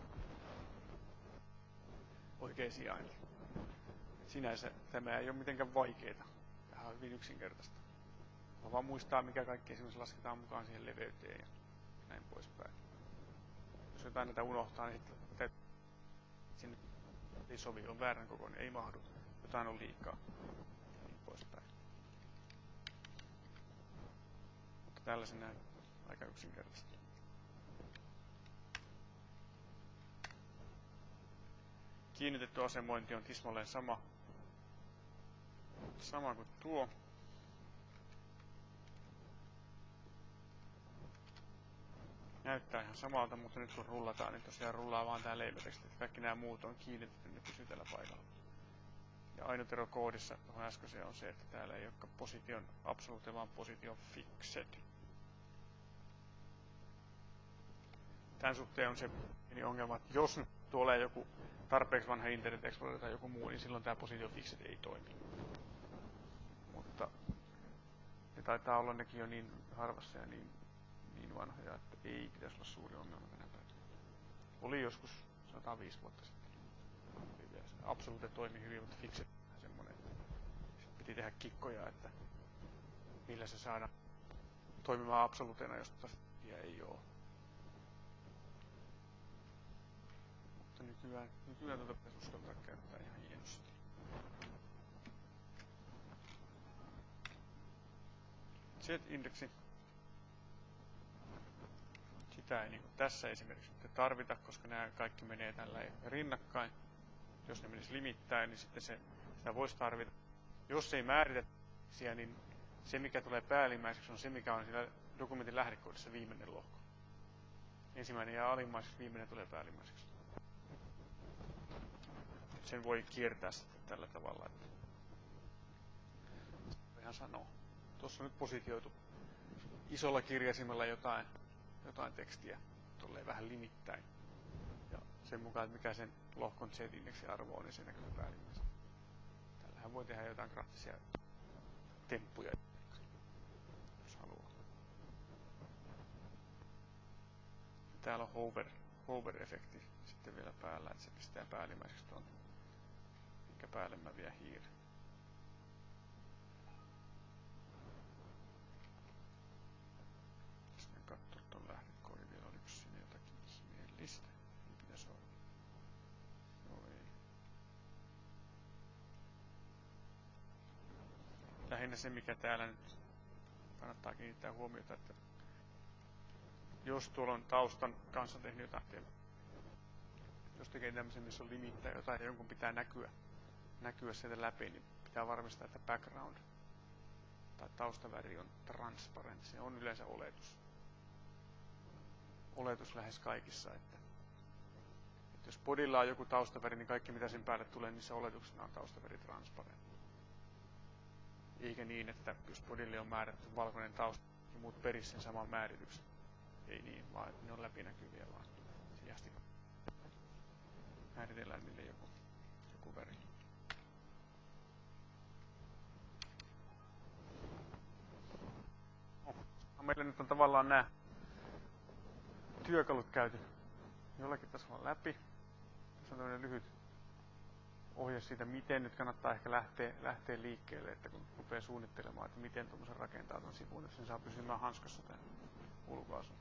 oikein sijainti. Sinänsä tämä ei ole mitenkään vaikeeta. Tämä on hyvin yksinkertaista. Vaan muistaa, mikä kaikki esimerkiksi lasketaan mukaan siihen leveyteen ja näin poispäin. Jos jotain näitä unohtaa, niin sitten sinne ei sovi, on väärän kokoinen, ei mahdu. Jotain on liikaa ja niin poispäin. Mutta tällaisen näin aika yksinkertaista. Kiinnitetty asemointi on tismalleen sama kuin tuo. Näyttää ihan samalta, mutta nyt kun rullataan, niin tosiaan rullaa vaan tää leipäteksti. Kaikki nämä muut on kiinnitetty, ne pysyy tällä paikalla. Ja ainut ero koodissa tuohon äskeiseen on se, että täällä ei olekaan position absolute, vaan position fixed. Tämän suhteen on se pieni ongelma, että jos nyt tulee joku tarpeeksi vanha Internet Explorer tai joku muu, niin silloin tämä position fixed ei toimi. Mutta ne taitaa olla nekin jo niin harvassa ja niin vanhoja, että ei pitäisi olla suuri ongelma tänä päivänä. Oli joskus 105 vuotta sitten. Absolute toimi hyvin, mutta fixed on semmoinen, että piti tehdä kikkoja, että millä se saadaan toimimaan absoluteena, jos ei ole. Mutta nykyään tuota pitäisi uskaltaa käyttää ihan hienosti. Z-indeksi. Sitä ei niin kuin tässä esimerkiksi tarvita, koska nämä kaikki menee tällä rinnakkain. Jos ne menisi limittäin, niin sitten sitä voisi tarvita. Jos ei määritä, niin se mikä tulee päällimmäiseksi on se, mikä on siinä dokumentin lähdekoodissa viimeinen lohko. Ensimmäinen jää alimmaiseksi, viimeinen tulee päällimmäiseksi. Sen voi kiertää sitten tällä tavalla, että ihan sanoo. Tuossa on nyt positioitu isolla kirjaisimella jotain tekstiä, tolleen vähän limittäin. Ja sen mukaan, että mikä sen lohkon Z-indeksin arvo on, niin se näkyy päällimmäisenä. Tällähän voi tehdä jotain graafisia temppuja, jos haluaa. Täällä on hover-efekti sitten vielä päällä, että se pistää päällimmäiseksi tuon, minkä päälle mä vien hiiren. Sitten katsoa tuon lähdekoodin vielä, oliko siinä jotakin ihmeellistä. Niin pitäisi olla. Joo, ei. Lähinnä se, mikä täällä nyt kannattaa kiinnittää huomiota, että jos tuolla on taustan kanssa tehnyt jotain, jos tekee tämmöisen, missä on limittäin jotain ja jonkun pitää näkyä sieltä läpi, niin pitää varmistaa, että background tai taustaväri on transparent. Se on yleensä oletus lähes kaikissa, että jos bodylla on joku taustaväri, niin kaikki mitä sen päälle tulee, niin se oletuksena on taustaväri transparent. Eikä niin, että jos bodylle on määrätty valkoinen tausta, niin muut perisi sen saman määrityksen. Ei niin, vaan ne on läpinäkyviä vaan. Sijasti määritellään niille joku väri. Meillä nyt on tavallaan nämä työkalut käyty jollakin tasolla läpi. Tässä on tämmöinen lyhyt ohje siitä, miten nyt kannattaa ehkä lähteä liikkeelle, että kun rupeaa suunnittelemaan, että miten tuommoisen rakentaa tuon sivun, että sen saa pysymään hanskassa tämän ulkoasun.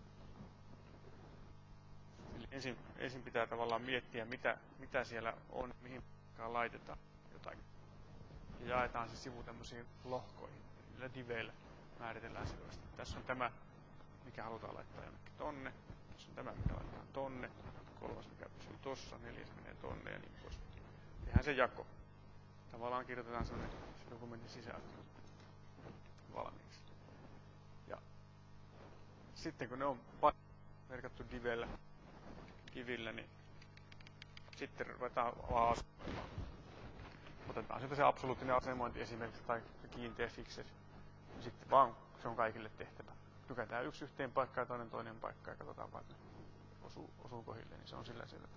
Eli ensin pitää tavallaan miettiä, mitä siellä on, mihin laitetaan jotain. Ja jaetaan se sivu tämmöisiin lohkoihin. Niillä diveillä määritellään selvästi. Tässä on tämä, mikä halutaan laittaa jonnekin tonne. Tässä on tämä, mikä laitetaan tonne. Kolmas, mikä pysyy tossa. Neljäs menee tonne ja niin pois. Tehdään se jako. Tavallaan kirjoitetaan sellainen dokumentin sisältö valmiiksi. Ja sitten kun ne on merkattu divillä, niin sitten ruvetaan vaan asemoimaan. Otetaan sieltä se absoluuttinen asemointi esimerkiksi tai kiinteä fixed. Sitten vaan se on kaikille tehtävä. Tykätään yksi yhteen paikkaan ja toinen paikka ja katsotaan vaan, että osuu kohille, niin se on sillä selvä.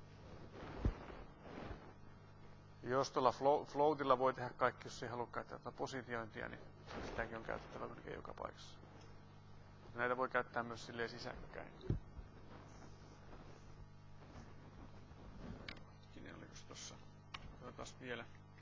Jos tuolla floatilla voi tehdä kaikki, jos ei halua käyttää positiointia, niin sitäkin on käytettävä melkein joka paikassa. Mutta näitä voi käyttää myös silleen sisäänkäin. Oliko se tossa? Otetaan vielä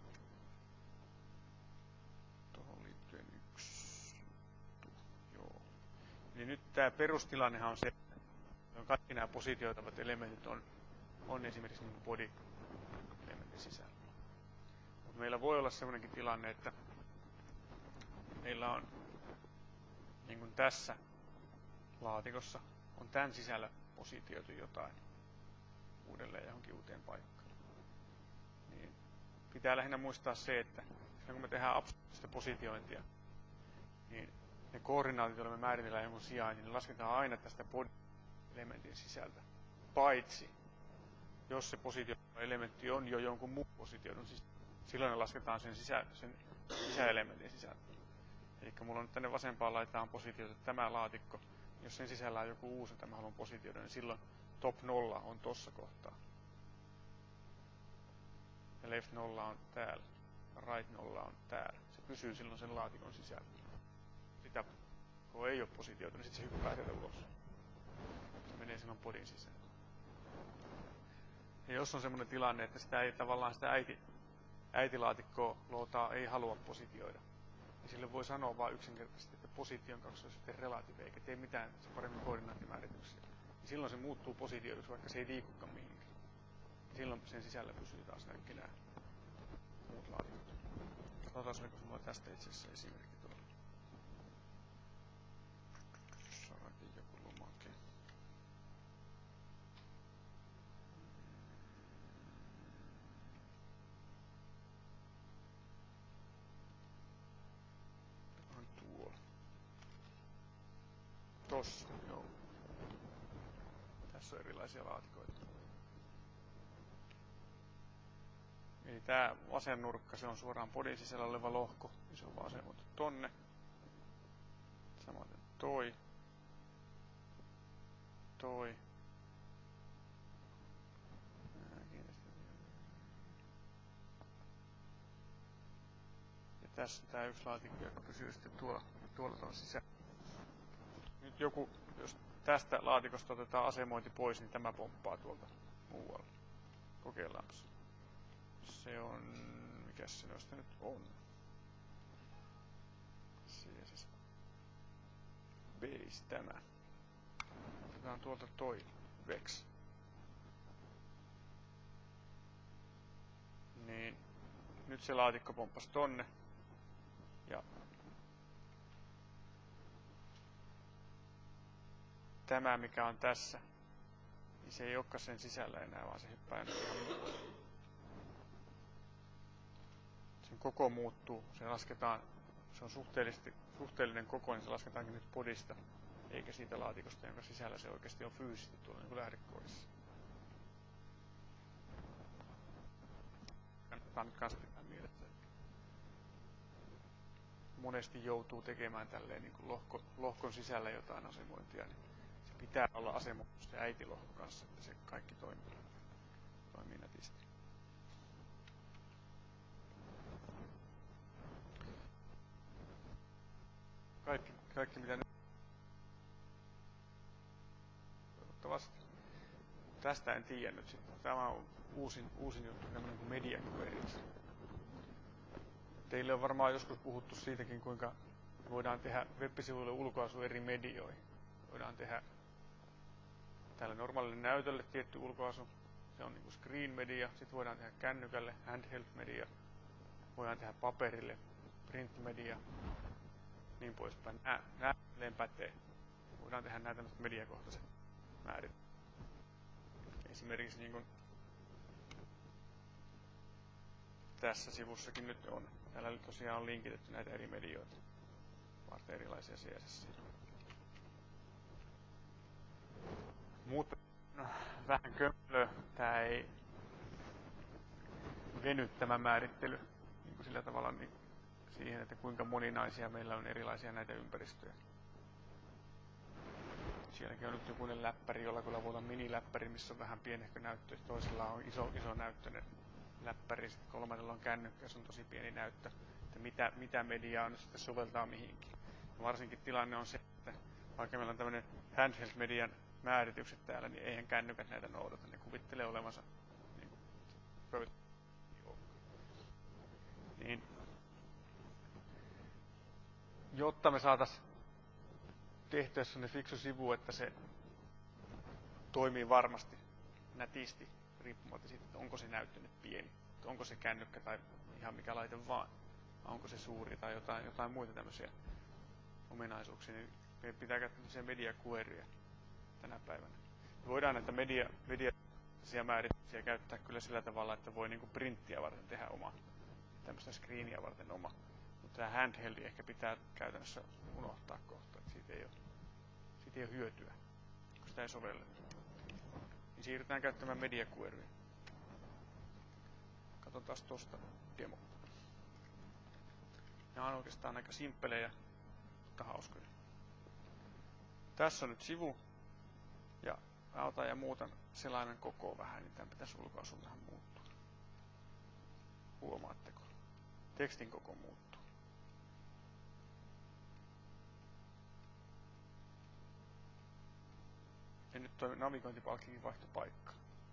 tuohon liittyen yksi juttu. Joo. Eli nyt tämä perustilannehan on se, että kaikki nämä positioitavat elementit on esimerkiksi niin body-elementin sisällä. Mutta meillä voi olla sellainenkin tilanne, että meillä on niin kuin tässä laatikossa on tämän sisällä positioitu jotain uudelleen johonkin uuteen paikkaan. Niin pitää lähinnä muistaa se, että kun me tehdään absoluuttista positiointia, niin ne koordinaatit, joilla me määritellään jonkun sijainnin, niin lasketaan aina tästä body-elementin sisältä. Paitsi, jos se positioelementti on jo jonkun muun positioidun sisällä, silloin ne lasketaan sen sisäelementin sisältä. Eli mulla on nyt tänne vasempaan laitaan positioita tämä laatikko. Jos sen sisällä on joku uusi, jota mä haluan positioida, niin silloin top 0 on tossa kohtaa. Ja left 0 on täällä. Right 0 on täällä. Se pysyy silloin sen laatikon sisällä. Sitä, kun ei ole positioitu, niin sitten se hyppää sieltä ulos. Se menee silloin podin sisään. Ja jos on semmoinen tilanne, että sitä äitilaatikkoa lootaa ei halua positioida, niin sille voi sanoa vain yksinkertaisesti, että position kaksi on sitten relative, eikä tee mitään se paremmin koordinaattimäärityksiä. Ja silloin se muuttuu positioiduksi, vaikka se ei liikukaan mihinkään. Ja silloin sen sisällä pysyy taas kaikki nämä muut laatikot. Katsotaan, oliko sinulla tästä itse asiassa esimerkki tuolla. Saadaankin joku lomake. On tuolla. Tossa, joo. Tässä on erilaisia laatikoita. Eli tää vasen nurkka, se on suoraan podin sisällä oleva lohko, niin se on vaan asemoitu tonne. Samoin toi. Ja tässä on tää yksi laatikko, joka pysyy sitten tuolla sisällä. Nyt jos tästä laatikosta otetaan asemointi pois, niin tämä pomppaa tuolta muualle. Kokeillaanpa. Se on, mikäs se noista nyt on? CSS Base tämä. Otetaan tuolta toi Vex. Niin nyt se laatikko pomppasi tonne. Ja tämä mikä on tässä, niin se ei olekaan sen sisällä enää, vaan se hyppää ihan muualle. Sen koko muuttuu, se lasketaan, se on suhteellinen koko, niin se lasketaankin nyt podista, eikä siitä laatikosta, jonka sisällä se oikeasti on fyysisesti tuolla niin kuin lähdekoodissa. Kannattaa nyt kanssa pitää mielessä, että monesti joutuu tekemään tälleen niin kuin lohkon sisällä jotain asemointia, niin se pitää olla asemoitu se äitilohko kanssa, että se kaikki toimii nätisti. Kaikki mitä nyt toivottavasti. tästä en tiedä nyt sitten. Tämä on uusin juttu, tämmöinen kuin Media Queries. Teille on varmaan joskus puhuttu siitäkin, kuinka voidaan tehdä web-sivuille ulkoasu eri medioihin. Voidaan tehdä tälle normaalille näytölle tietty ulkoasu. Se on niinku screen media. Sitten voidaan tehdä kännykälle handheld media. Voidaan tehdä paperille print media. Niin poispäin. Nää pätee. Voidaan tehdä nämä tämmöiset mediakohtaiset määrit. Esimerkiksi niin kuin tässä sivussakin nyt on. Täällä tosiaan on linkitetty näitä eri medioita varten erilaisia CSS. Mutta vähän kömpelö. Tää ei veny tämä määrittely niin kuin sillä tavalla niin siihen, että kuinka moninaisia meillä on erilaisia näitä ympäristöjä. Sielläkin on nyt jokunen läppäri, jolla kyllä voi olla miniläppäri, missä on vähän pienehkö näyttö. Toisella on iso näyttöinen läppäri, sitten kolmannella on kännykkä, se on tosi pieni näyttö. Että mitä mediaa nyt sitten soveltaa mihinkin. Ja varsinkin tilanne on se, että vaikka meillä on tämmöinen handheld-median määritykset täällä, niin eihän kännykät näitä noudata. Ne kuvittelee olevansa niin, jotta me saatais tehtyä sellainen fiksu sivu, että se toimii varmasti nätisti, riippumatta siitä, että onko se näyttö nyt pieni, onko se kännykkä tai ihan mikä laite vaan, onko se suuri tai jotain muita tämmöisiä ominaisuuksia, niin meidän pitää käyttää tämmöisiä media queryjä tänä päivänä. Me voidaan näitä media määrityksiä käyttää kyllä sillä tavalla, että voi niinku printtiä varten tehdä oma, tämmöistä screeniä varten oma. Mutta tämä handheld ehkä pitää käytännössä unohtaa kohta, että siitä ei ole hyötyä, kun sitä ei sovelleta. Niin siirrytään käyttämään media queryä. Katsotaan tuosta demo. Nämä on oikeastaan aika simppelejä, mutta hauskoja. Tässä on nyt sivu. Ja mä otan ja muutan selaimen koko vähän, niin tämän pitäisi ulkoasun vähän muuttua. Huomaatteko? Tekstin koko muuttuu. Ja nyt tuo navigointipalkkikin vaihtoi paikkaa.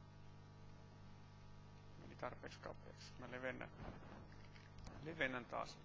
Meni tarpeeksi kapeaksi. Mä levennän taas.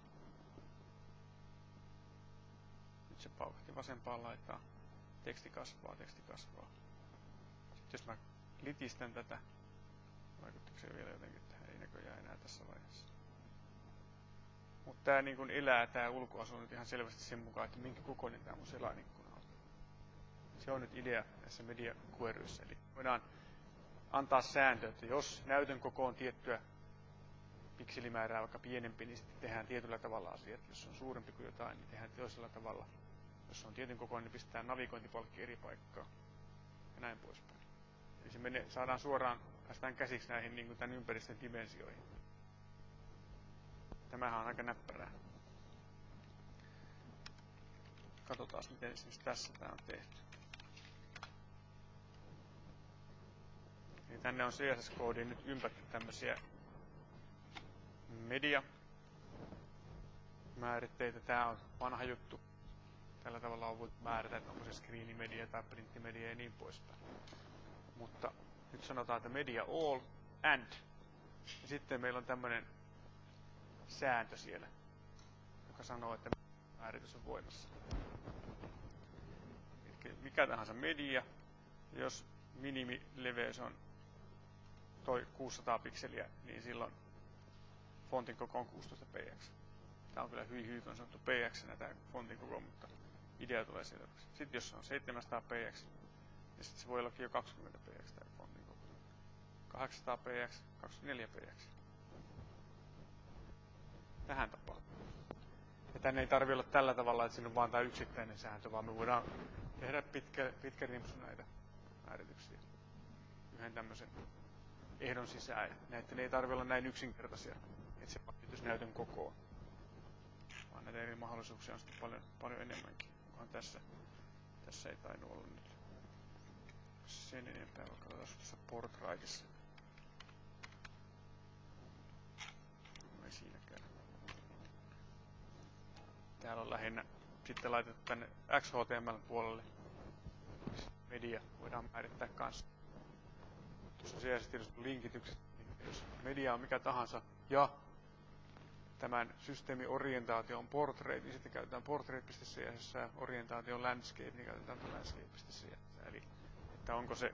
Nyt se paukahti vasempaan laitaan. Teksti kasvaa. Sitten jos mä litistän tätä, vaikuttiko se vielä jotenkin tähän? Ei näköjään enää tässä vaiheessa. Mutta tää niin kun elää tää ulkoasu nyt ihan selvästi sen mukaan, että minkä kokoinen tää mun selainikkuna on. Se on nyt idea tässä media queryssä. Eli voidaan antaa sääntö, että jos näytön koko on tiettyä pikselimäärää vaikka pienempi, niin sitten tehdään tietyllä tavalla asiat. Jos on suurempi kuin jotain, niin tehdään toisella tavalla. Jos on tietyn kokoinen, niin pistetään navigointipalkki eri paikkaan. Ja näin poispäin. Eli se saadaan suoraan, päästään käsiksi näihin niin kuin tämän ympäristön dimensioihin. Tämähän on aika näppärää. Katsotaan, miten esimerkiksi tässä tämä on tehty. Eli tänne on CSS-koodiin nyt ympätty tämmöisiä media-määritteitä. Tämä on vanha juttu. Tällä tavalla on voitu määrätä, että onko se screenimedia tai printtimedia ja niin poispäin. Mutta nyt sanotaan, että media all and. Ja sitten meillä on tämmöinen sääntö siellä, joka sanoo, että määritys on voimassa. Eli mikä tahansa media, jos minimileveys on 600 pikseliä, niin silloin fontin koko on 16 px. Tämä on kyllä hyvin on sanottu px tämä fontin koko, mutta idea tulee selväksi. Sitten jos on 700 px, niin sitten se voi ollakin jo 20 px tämä fontin koko. 800 px, 24 px. Tähän tapaan. Ja tänne ei tarvitse olla tällä tavalla, että siinä on vaan tämä yksittäinen sääntö, vaan me voidaan tehdä pitkä rimpsu näitä määrityksiä yhden tämmöisen ehdon sisään. Näiden ei tarvitse olla näin yksinkertaisia, että se pakitys näytön kokoon. Vaan näitä eri mahdollisuuksia on sitten paljon enemmänkin. Onkohan tässä ei tainnut olla nyt sen enempää, vaikka katsotaan tässä Portraitissa. No ei siinäkään. Täällä on lähinnä sitten laitettu tänne XHTML-puolelle. Media voidaan määrittää kanssa. tuossa CSS-tiedossa linkitykset, niin jos media on mikä tahansa ja tämän systeemin orientaatio on portrait, niin sitten käytetään portrait.css ja orientaatio on landscape, niin käytetään landscape.css. Eli että onko se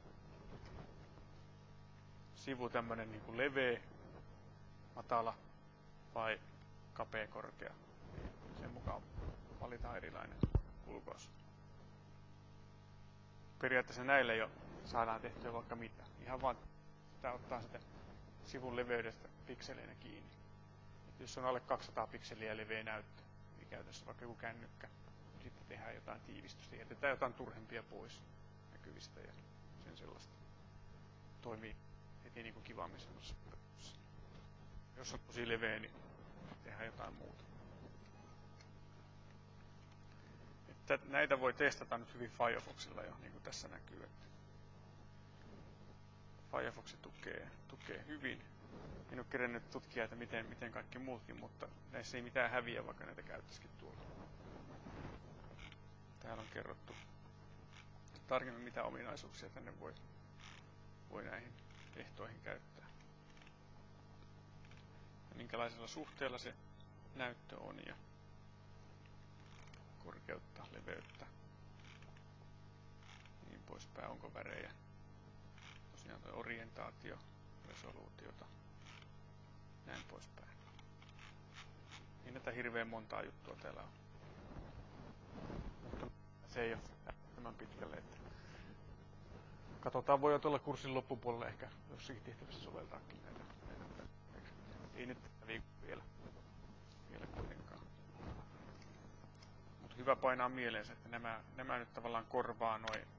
sivu tämmöinen niin kuin leveä, matala vai kapea, korkea. Sen mukaan valitaan erilainen ulkoasu. Periaatteessa näille jo saadaan tehtyä vaikka mitä. Ihan vaan sitä ottaa sitä sivun leveydestä pikseleinä kiinni. Et jos on alle 200 pikseliä leveä näyttö, niin käytössä vaikka joku kännykkä, niin sitten tehdään jotain tiivistystä. Jätetään jotain turhempia pois näkyvistä ja sen sellaista. Toimii heti niin kuin kivammin semmoisessa. Jos on tosi leveä, niin tehdään jotain muuta. Että näitä voi testata nyt hyvin Firefoxilla jo, niin kuin tässä näkyy. Että Firefox tukee hyvin. En ole kerennyt tutkia, että miten kaikki muutkin, mutta näissä ei mitään häviä, vaikka näitä käyttäisikin tuolla. Täällä on kerrottu tarkemmin, mitä ominaisuuksia tänne voi näihin ehtoihin käyttää. Ja minkälaisella suhteella se näyttö on ja korkeutta, leveyttä, niin poispäin, onko värejä. Tosiaan tuo orientaatio, resoluutiota, näin poispäin. Niin näitä hirveän montaa juttua täällä on. Mutta se ei ole tämän pitkälle. Että katsotaan, voi tuolla kurssin loppupuolella ehkä jossakin tehtävässä soveltaakin näitä. Ei nyt vielä kuitenkaan. Mutta hyvä painaa mieleensä, että nämä nyt tavallaan korvaa noin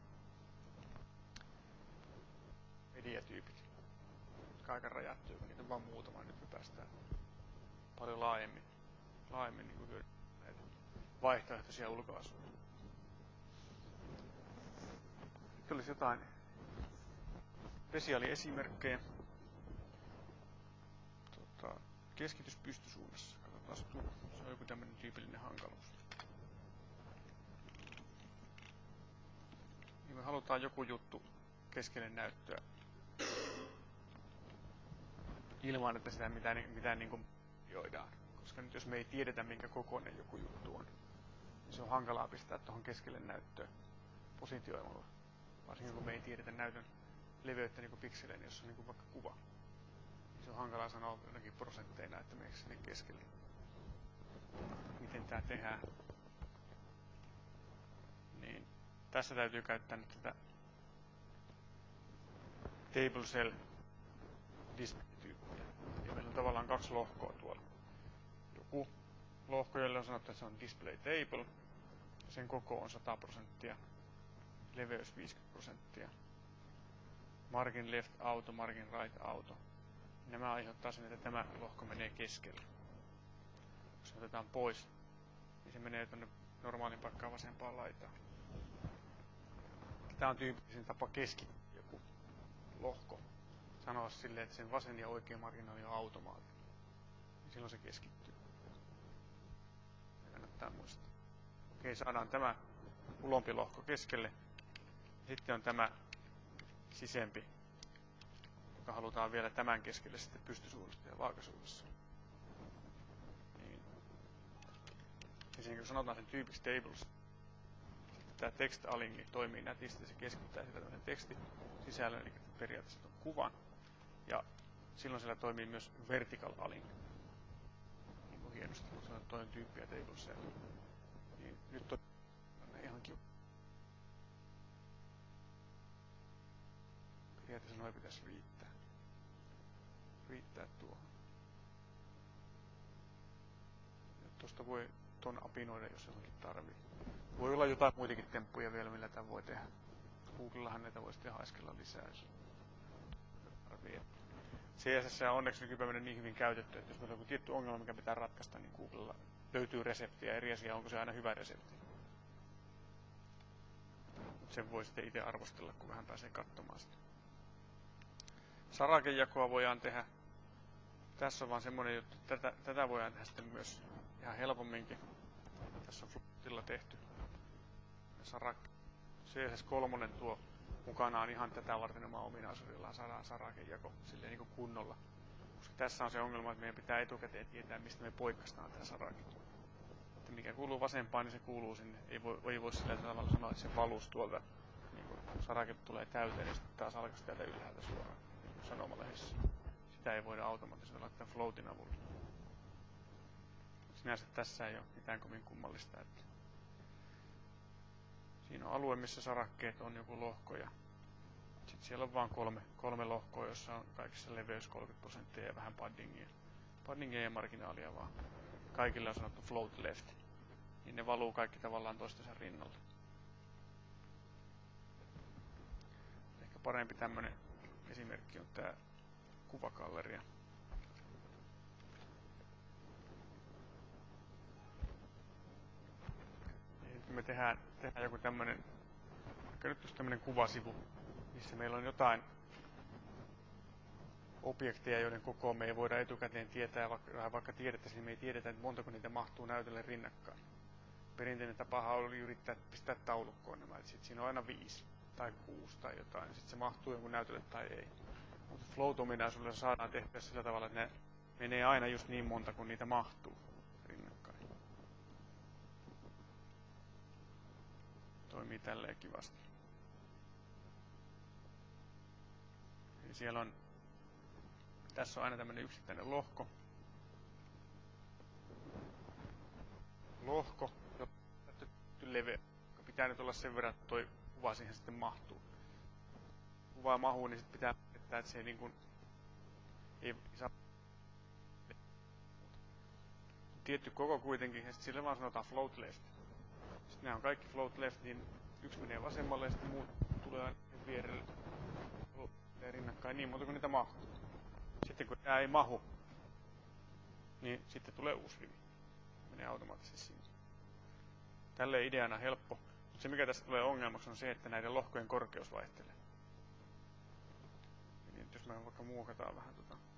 mediatyypit, jotka aika rajattu, niitä on vaan muutama, nyt me päästään paljon laajemmin niin kuin hyödyntämään näitä vaihtoehtoisia ulkoasuja. Sitten olisi jotain spesiaaliesimerkkejä. Keskitys pystysuunnassa. Katsotaan tuo. Se on joku tämmöinen tyypillinen hankaluus. Niin me halutaan joku juttu keskelle näyttöä ilman, että sitä mitään niin kuin joidaan. Koska nyt jos me ei tiedetä, minkä kokoinen joku juttu on, niin se on hankalaa pistää tuohon keskelle näyttöön positioimalla. Varsinkin kun me ei tiedetä näytön leveyttä niin kuin pikseleen, jos on niin kuin vaikka kuva. Niin se on hankalaa sanoa jotenkin prosentteina, että meneekö sinne keskelle. Miten tämä tehdään? Niin tässä täytyy käyttää nyt tätä table cell display-tyyppiä. Ja meillä on tavallaan kaksi lohkoa tuolla. Joku lohko, jolle on sanottu, että se on display table. Sen koko on 100%, leveys 50%. Margin left auto, margin right auto. Nämä aiheuttaa sen, että tämä lohko menee keskelle. Jos se otetaan pois, niin se menee tuonne normaalin paikkaan vasempaan laitaan. Tämä on tyypillisin tapa keskittää joku lohko. Sanoa silleen, että sen vasen ja oikea marginaali on automaattinen. Niin silloin se keskittyy. Ja kannattaa muistaa. Okei, saadaan tämä ulompi lohko keskelle. Sitten on tämä sisempi, joka halutaan vielä tämän keskelle sitten pystysuunnassa ja vaakasuunnassa. Niin. Ja kun sanotaan sen tyypiksi tables, sitten tämä text align toimii nätisti, se keskittää sitä tämmöisen tekstin sisällön, eli periaatteessa on kuvan. Ja silloin siellä toimii myös vertical align. Niin kuin hienosti, kun se on toinen tyyppiä tables. Niin nyt on ihan kiva. Periaatteessa noin pitäisi riittää tuohon. Tuosta voi ton apinoida, jos johonkin tarvii. Voi olla jotain muitakin temppuja vielä, millä tämän voi tehdä. Googlellahan näitä voi sitten haiskella lisää, jos tarvii. CSS on onneksi nykypäivänä niin hyvin käytetty, että jos meillä on joku tietty ongelma, mikä pitää ratkaista, niin Googlella löytyy reseptiä. Eri asia, onko se aina hyvä resepti. Mutta sen voi sitten itse arvostella, kun vähän pääsee katsomaan sitä. Sarakejakoa voidaan tehdä. Tässä on vaan semmoinen juttu, että tätä voidaan tehdä sitten myös ihan helpomminkin. Tässä on Fluentilla tehty sarake. CSS3 tuo mukanaan ihan tätä varten oma ominaisuudellaan saadaan sarakejako silleen niin kunnolla. Koska tässä on se ongelma, että meidän pitää etukäteen tietää, mistä me poikastaan tämä sarake. Että mikä kuuluu vasempaan, niin se kuuluu sinne. Ei voi sillä tavalla sanoa, että se valus tuolta, niin kun sarake tulee täyteen, ja sitten taas alkaisi täältä ylhäältä suoraan, niin kuin sanomalehdessä. Sitä ei voida automaattisesti laittaa floatin avulla. Sinänsä tässä ei ole mitään kovin kummallista. Että siinä on alue, missä sarakkeet on joku lohko, ja sitten siellä on vain kolme lohkoa, jossa on kaikissa leveys 30% ja vähän paddingia. Paddingia ja marginaalia vaan. Kaikille on sanottu float left. Niin ne valuu kaikki tavallaan toistensa rinnalla. Ehkä parempi tämmönen esimerkki on tää kuvagalleria. Me tehdään joku tämmönen, vaikka nyt just tämmönen kuvasivu, missä meillä on jotain objekteja, joiden kokoa me ei voida etukäteen tietää, vaikka tiedettäisiin, niin me ei tiedetä, että montako niitä mahtuu näytölle rinnakkain. Perinteinen tapahan oli yrittää pistää taulukkoon nämä, että sit siinä on aina 5 tai 6 tai jotain, ja sitten se mahtuu jonkun näytölle tai ei. Mutta float-ominaisuudella saadaan tehtyä sillä tavalla, että ne menee aina just niin monta, kun niitä mahtuu rinnakkain. Toimii tälleen kivasti. Eli siellä on, tässä on aina tämmönen yksittäinen lohko, joka leveä, joka pitää nyt olla sen verran, että toi kuva siihen sitten mahtuu. Kuvaa mahuu, niin sitten pitää miettiä, että se ei niin kuin, ei saa tietty koko kuitenkin, ja sitten sille vaan sanotaan float left. Sitten nämä on kaikki float left, niin yksi menee vasemmalle ja sitten muut tulee aina vierelle rinnakkain niin monta kuin niitä mahtuu. Sitten kun tämä ei mahu, niin sitten tulee uusi rivi. Menee automaattisesti sinne. Tälleen ideana helppo, mutta se mikä tässä tulee ongelmaksi on se, että näiden lohkojen korkeus vaihtelee. Eli jos me vaikka muokataan vähän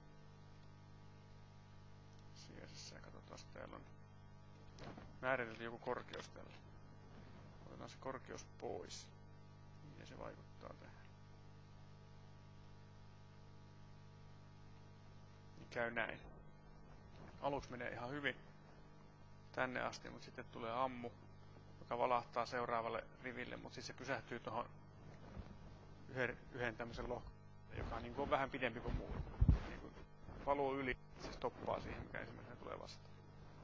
CSS ja katsotaan, että täällä on määritelty joku korkeus tällä. Otetaan se korkeus pois. Miten se vaikuttaa tähän? Niin käy näin. Aluksi menee ihan hyvin tänne asti, mutta sitten tulee ammu, joka valahtaa seuraavalle riville, mutta sitten se pysähtyy tuohon yhden tämmöisen lohkon, joka niin on vähän pidempi kuin muu. Niin kuin valuu yli, se stoppaa siihen, mikä ensimmäisenä tulee vastaan.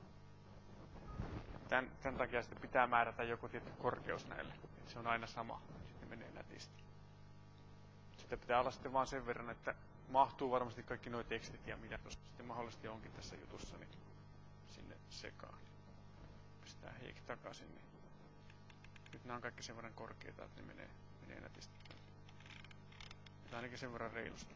Tämän takia sitten pitää määrätä joku tietty korkeus näille, että se on aina sama, sitten menee nätisti. Sitten pitää olla sitten vaan sen verran, että mahtuu varmasti kaikki nuo tekstit ja mitä tuossa sitten mahdollisesti onkin tässä jutussa, niin sinne sekaan. Pistää heikki takaisin, niin nyt nämä on kaikki sen verran korkeita, että ne menee nätisti. Nyt ainakin sen verran reilusti.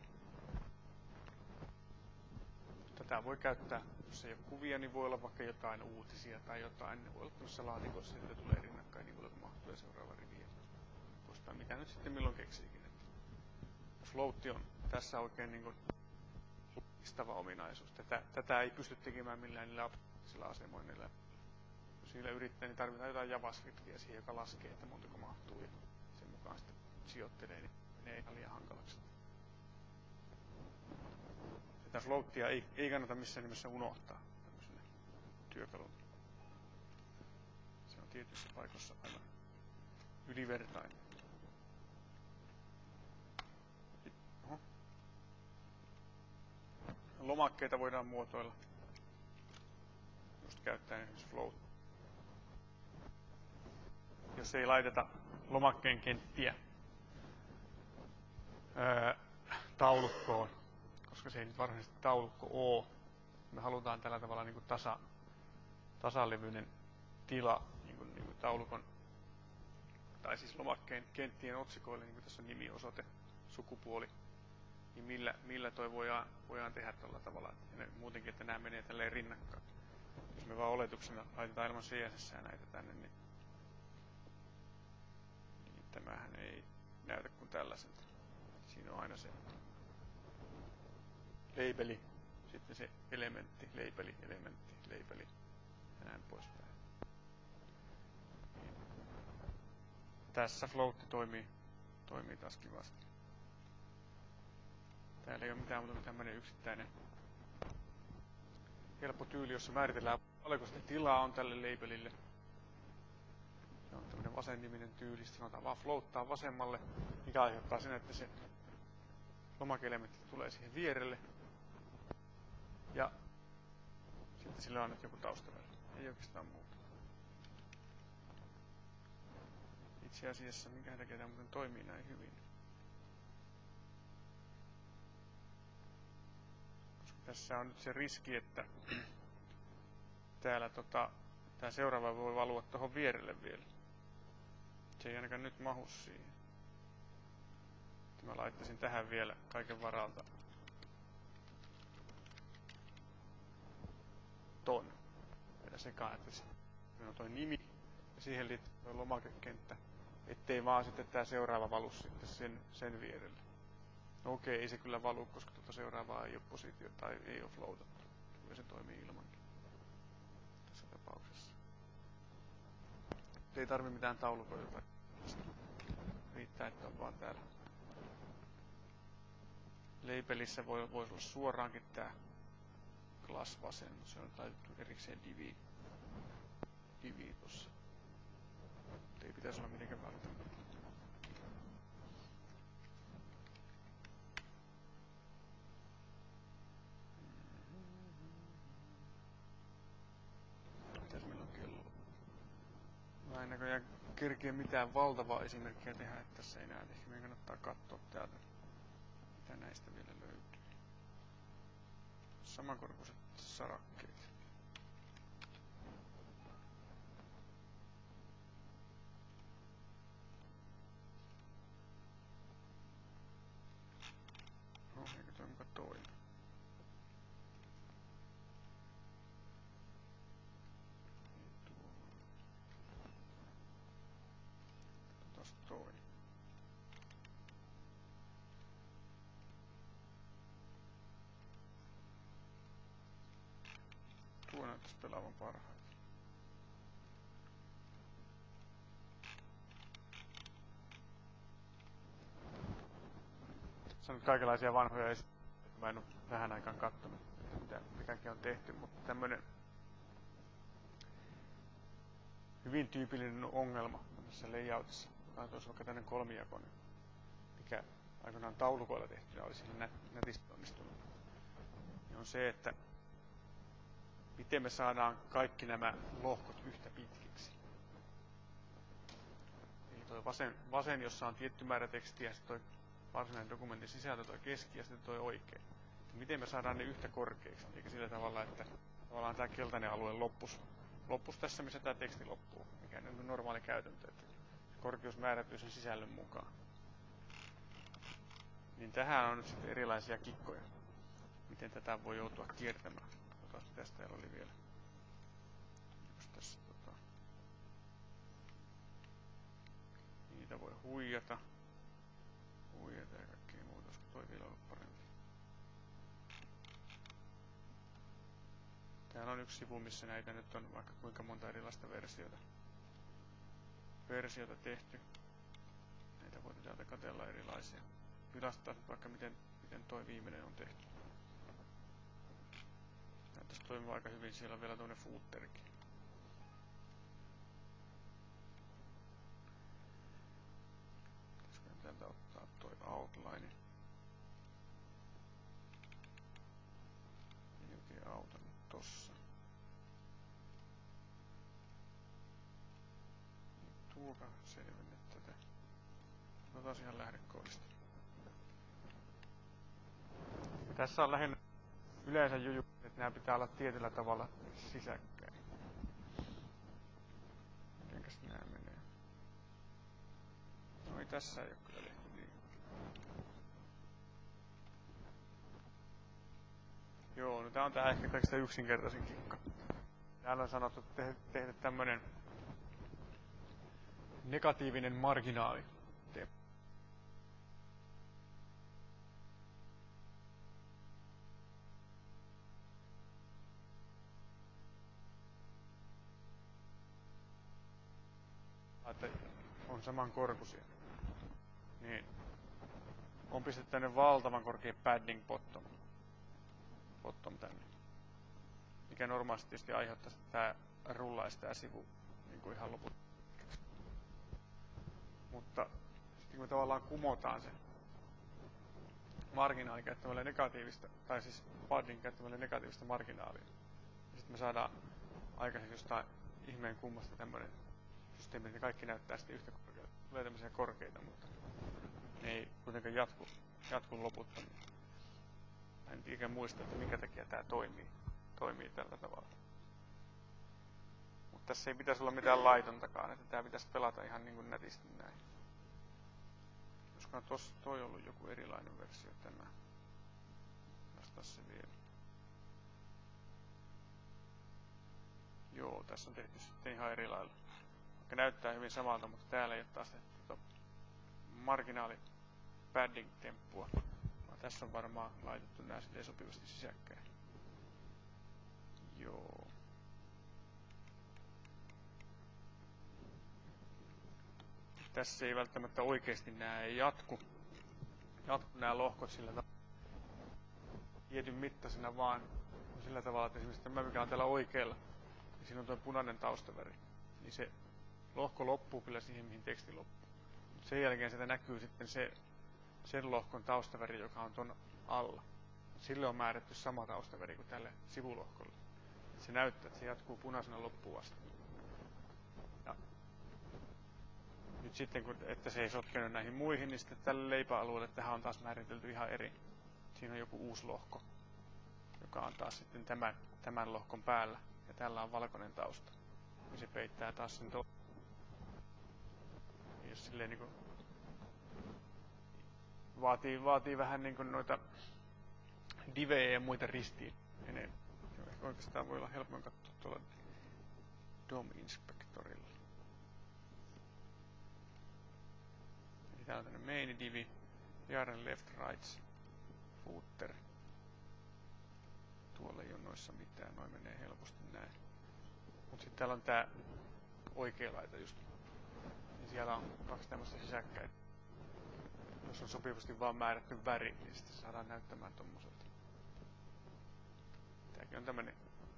Tätä voi käyttää, jos ei ole kuvia, niin voi olla vaikka jotain uutisia tai jotain. Ne voi olla tuossa laatikossa, että tulee rinnakkain niin paljon kuin mahtuu ja seuraava rivi. Koska mitä nyt sitten milloin keksiikin. Float on tässä oikein niin kuin listava ominaisuus. Tätä ei pysty tekemään millään niillä abstraktisilla asemoinnilla. Jos niillä yrittää, niin tarvitaan jotain JavaScriptia siihen, joka laskee, että montako mahtuu ja sen mukaan sitten sijoittelee, niin menee ihan liian hankalaksi. Tätä floatia ei kannata missään nimessä unohtaa tämmöisenä työkaluna. Se on tietyissä paikoissa aivan ylivertainen. Lomakkeita voidaan muotoilla just käyttäen esimerkiksi float. Jos ei laiteta lomakkeen kenttiä taulukkoon, koska se ei nyt varsinaisesti taulukko ole. Me halutaan tällä tavalla niin kuin tasalevyinen tila niin kuin taulukon, tai siis lomakkeen kenttien otsikoille, niin kuin tässä on nimi, osoite, sukupuoli, niin millä toi voidaan tehdä tällä tavalla, ja muutenkin, että nämä menee tälleen rinnakkain. Jos me vaan oletuksena laitetaan ilman CSS näitä tänne, niin tämähän ei näytä kuin tällaiselta. Siinä on aina se labeli, sitten se elementti, labeli, elementti, labeli ja näin poispäin. Tässä float toimii Toimii taas kivasti. Täällä ei ole mitään muuta kuin tämmönen yksittäinen helppo tyyli, jossa määritellään paljonko sitä tilaa on tälle labelille. Se on tämmönen vasenniminen tyyli, sanotaan vaan floattaa vasemmalle, mikä aiheuttaa sen, että se lomake-elementti tulee siihen vierelle. Ja sitten sillä on nyt joku taustaväri. Ei oikeastaan muuta. Itse asiassa, minkä takia tämä muuten toimii näin hyvin. Koska tässä on nyt se riski, että täällä tää seuraava voi valua tuohon vierelle vielä. Se ei ainakaan nyt mahu siihen. Mä laittaisin tähän vielä kaiken varalta ton. Vielä sekaan, että se on toi nimi ja siihen liittyy toi lomakekenttä, ettei vaan sitten tää seuraava valu sitten sen vierelle. No okei, ei se kyllä valu, koska tuota seuraavaa ei ole positio tai ei ole floatattu. Kyllä se toimii ilmankin tässä tapauksessa. Ei tarvi mitään taulukoita. Riittää, että on vaan täällä. Labelissä voisi olla suoraankin tää class vasen, se on laitettu erikseen divi tossa. Ei pitäisi olla mitenkään välttämättä. Mitäs meillä on kello? Mä en näköjään kerkeä mitään valtavaa esimerkkiä tehdä, että tässä ei näe. Ehkä meidän kannattaa katsoa täältä, mitä näistä vielä löytyy. Samankorkuiset sarakkeet. No, eikö toi muka toimi? Otas toi. Tuo näyttäisi pelaavan parhaiten. Se on nyt kaikenlaisia vanhoja esimerkkejä. Mä en ole vähän aikaan kattonut, mitä mikäkin on tehty, mutta tämmönen hyvin tyypillinen ongelma tässä layoutissa, joka on tuossa vaikka tämmönen kolmijakoinen, mikä aikoinaan taulukoilla tehtynä olisi ihan nätisti onnistunut, niin on se, että miten me saadaan kaikki nämä lohkot yhtä pitkiksi. Eli toi vasen, jossa on tietty määrä tekstiä, ja sitten toi varsinainen dokumentin sisältö, toi keski ja sitten toi oikein. Ja miten me saadaan ne yhtä korkeiksi, eikä sillä tavalla, että tavallaan tämä keltainen alue loppus tässä, missä tämä teksti loppuu, mikä on normaali käytäntö, että korkeus määrätyy sen sisällön mukaan. Niin tähän on nyt sitten erilaisia kikkoja, miten tätä voi joutua kiertämään. Katsotaan, mitä täällä oli vielä. Jos tässä niitä voi huijata ja kaikkea muuta, olisiko toi vielä ollut parempi. Täällä on yksi sivu, missä näitä nyt on vaikka kuinka monta erilaista versiota tehty. Näitä voi täältä katsella erilaisia. Tilastaa vaikka miten toi viimeinen on tehty. Näyttäisi toimia aika hyvin, siellä on vielä tuonne footerikin. Pitäisikö täältä ottaa toi outline. Ei oikein auta nyt tossa. Tuoka selvenne tätä. Otetaan ihan lähdekoodista. Tässä on lähinnä yleensä juju, että nämä pitää olla tietyllä tavalla sisäkkäin. Mitenkäs nämä menee? No ei tässä ei ole kyllä lehti. Joo, no tää on tää ehkä kaikista yksinkertaisin kikka. Täällä on sanottu tehdä tämmönen negatiivinen marginaali. Että on samankorkuisia. niin on pistetty tänne valtavan korkea padding bottom tänne. Mikä normaalisti tietysti aiheuttaisi, että tää rullaisi tää sivu niin kuin ihan loput. Mutta sitten kun me tavallaan kumotaan se marginaali käyttämällä negatiivista, tai siis padding käyttämällä negatiivista marginaalia, ja sitten me saadaan aikaisemmin jostain ihmeen kummasta tämmönen systeemi, että kaikki näyttää sitten yhtä korkealta. Tulee tämmöisiä korkeita, mutta ne ei kuitenkaan jatku loputtomiin. Mä en ikään muista, että minkä takia tää toimii tällä tavalla. Mutta tässä ei pitäisi olla mitään laitontakaan, että tää pitäisi pelata ihan niin kuin nätisti näin. Koska toi ollut joku erilainen versio tämä. Vastaa se vielä. Joo, tässä on tehty sitten ihan eri lailla. Vaikka näyttää hyvin samalta, mutta täällä ei ole taas tehty marginaali padding temppua. Tässä on varmaan laitettu nää silleen sopivasti sisäkkäin. Joo. Tässä ei välttämättä oikeesti nää ei jatku nää lohkot sillä tavalla tietyn mittaisena, vaan sillä tavalla, että esimerkiksi tämä mikä on täällä oikealla, niin siinä on tuo punainen taustaväri. Niin se lohko loppuu kyllä siihen, mihin teksti loppuu. Sen jälkeen sieltä näkyy sitten sen lohkon taustaväri, joka on ton alla. Sille on määrätty sama taustaväri kuin tälle sivulohkolle. Se näyttää, että se jatkuu punaisena loppuun asti. Ja nyt sitten, että se ei sotkenut näihin muihin, niin sitten tälle leipäalueelle tähän on taas määritelty ihan eri. Siinä on joku uusi lohko, joka on taas sitten tämän lohkon päällä. Ja tällä on valkoinen tausta. Ja se peittää taas sen jos silleen niinku vaatii vähän niinku noita divejä ja muita ristiin enemmän. Ehkä oikeastaan voi olla helpoin katsoa tuolla DOM Inspectorilla. Eli täällä on tämmönen main divi, yarn left rights, footer. Tuolla ei ole noissa mitään, noin menee helposti näin. Mut sit täällä on tää oikea laita just. Niin siellä on kaksi tämmöistä sisäkkäin. Jos on sopivasti vaan määrätty väri, niin sitten saadaan näyttämään tommoselta. Tääkin on tämmönen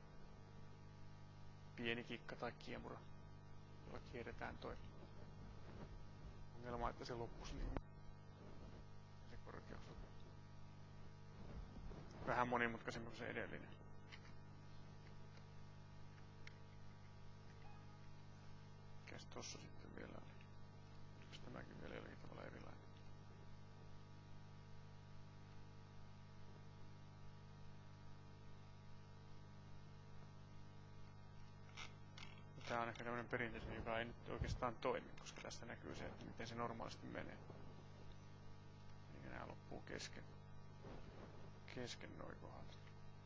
pieni kikka tai kiemura, jolla kierretään toi ongelma, että se loppuisi niin se korkeus. Vähän monimutkaisempi kuin se edellinen. Mikäs tossa sitten vielä oli? Onko tämäkin vielä jollakin tavalla erilainen? Tää on ehkä tämmönen perinteinen, joka ei nyt oikeastaan toimi, koska tästä näkyy se, että miten se normaalisti menee. Eli nää loppuu kesken noi kohdat.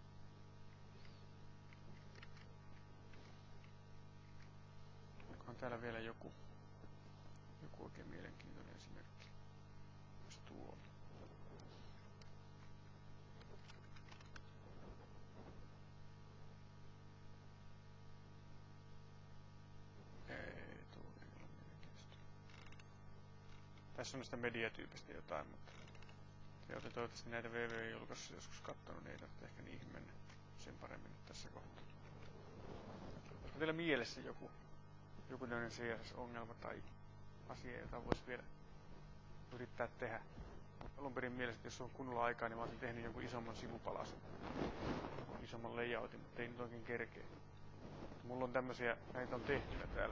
Onkohan täällä vielä joku oikein mielenkiintoinen esimerkki? Jos tuo oli. Ei, tuo ei ole mielenkiintoista. Tässä on sitä mediatyypistä jotain, mutta te olette toivottavasti näitä VV-julkaisuja joskus kattonut, niin ei tarvitse ehkä niihin mennä sen paremmin nyt tässä kohtaa. Onko teillä mielessä joku tämmöinen CSS-ongelma tai asia, jota voisi vielä yrittää tehdä? Alun perin mielessä, että jos on kunnolla aikaa, niin mä olisin tehnyt jonkun isomman sivupalasen, isomman layoutin, mutta ei nyt oikein kerkeä. Mulla on tämmösiä, näitä on tehtynä täällä.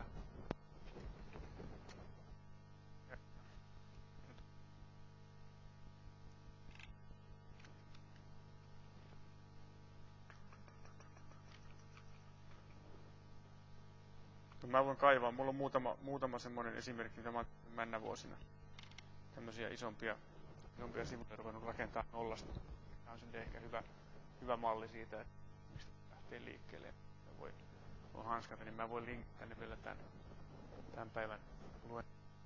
Mä voin kaivaa, mulla on muutama semmonen esimerkki, mitä mä oon männä vuosina. Tämmösiä isompia sivuja ruvennut rakentaa nollasta. Tää on sitten ehkä hyvä malli siitä, että mistä lähtee liikkeelle. Voi hanskata, niin mä voin linkata tänne vielä tämän päivän luen.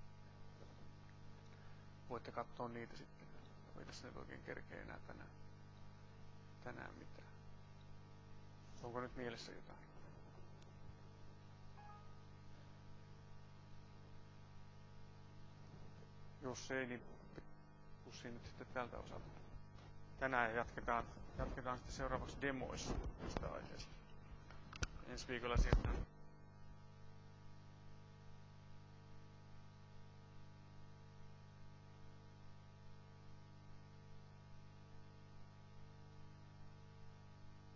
Voitte katsoa niitä sitten. Ei tässä nyt oikein kerkeä enää tänään mitään. Onko nyt mielessä jotain? Jos ei, niin pussiin nyt sitten tältä osalta. Tänään jatketaan sitten seuraavaksi demoissa tästä aiheesta. Ensi viikolla siirrytään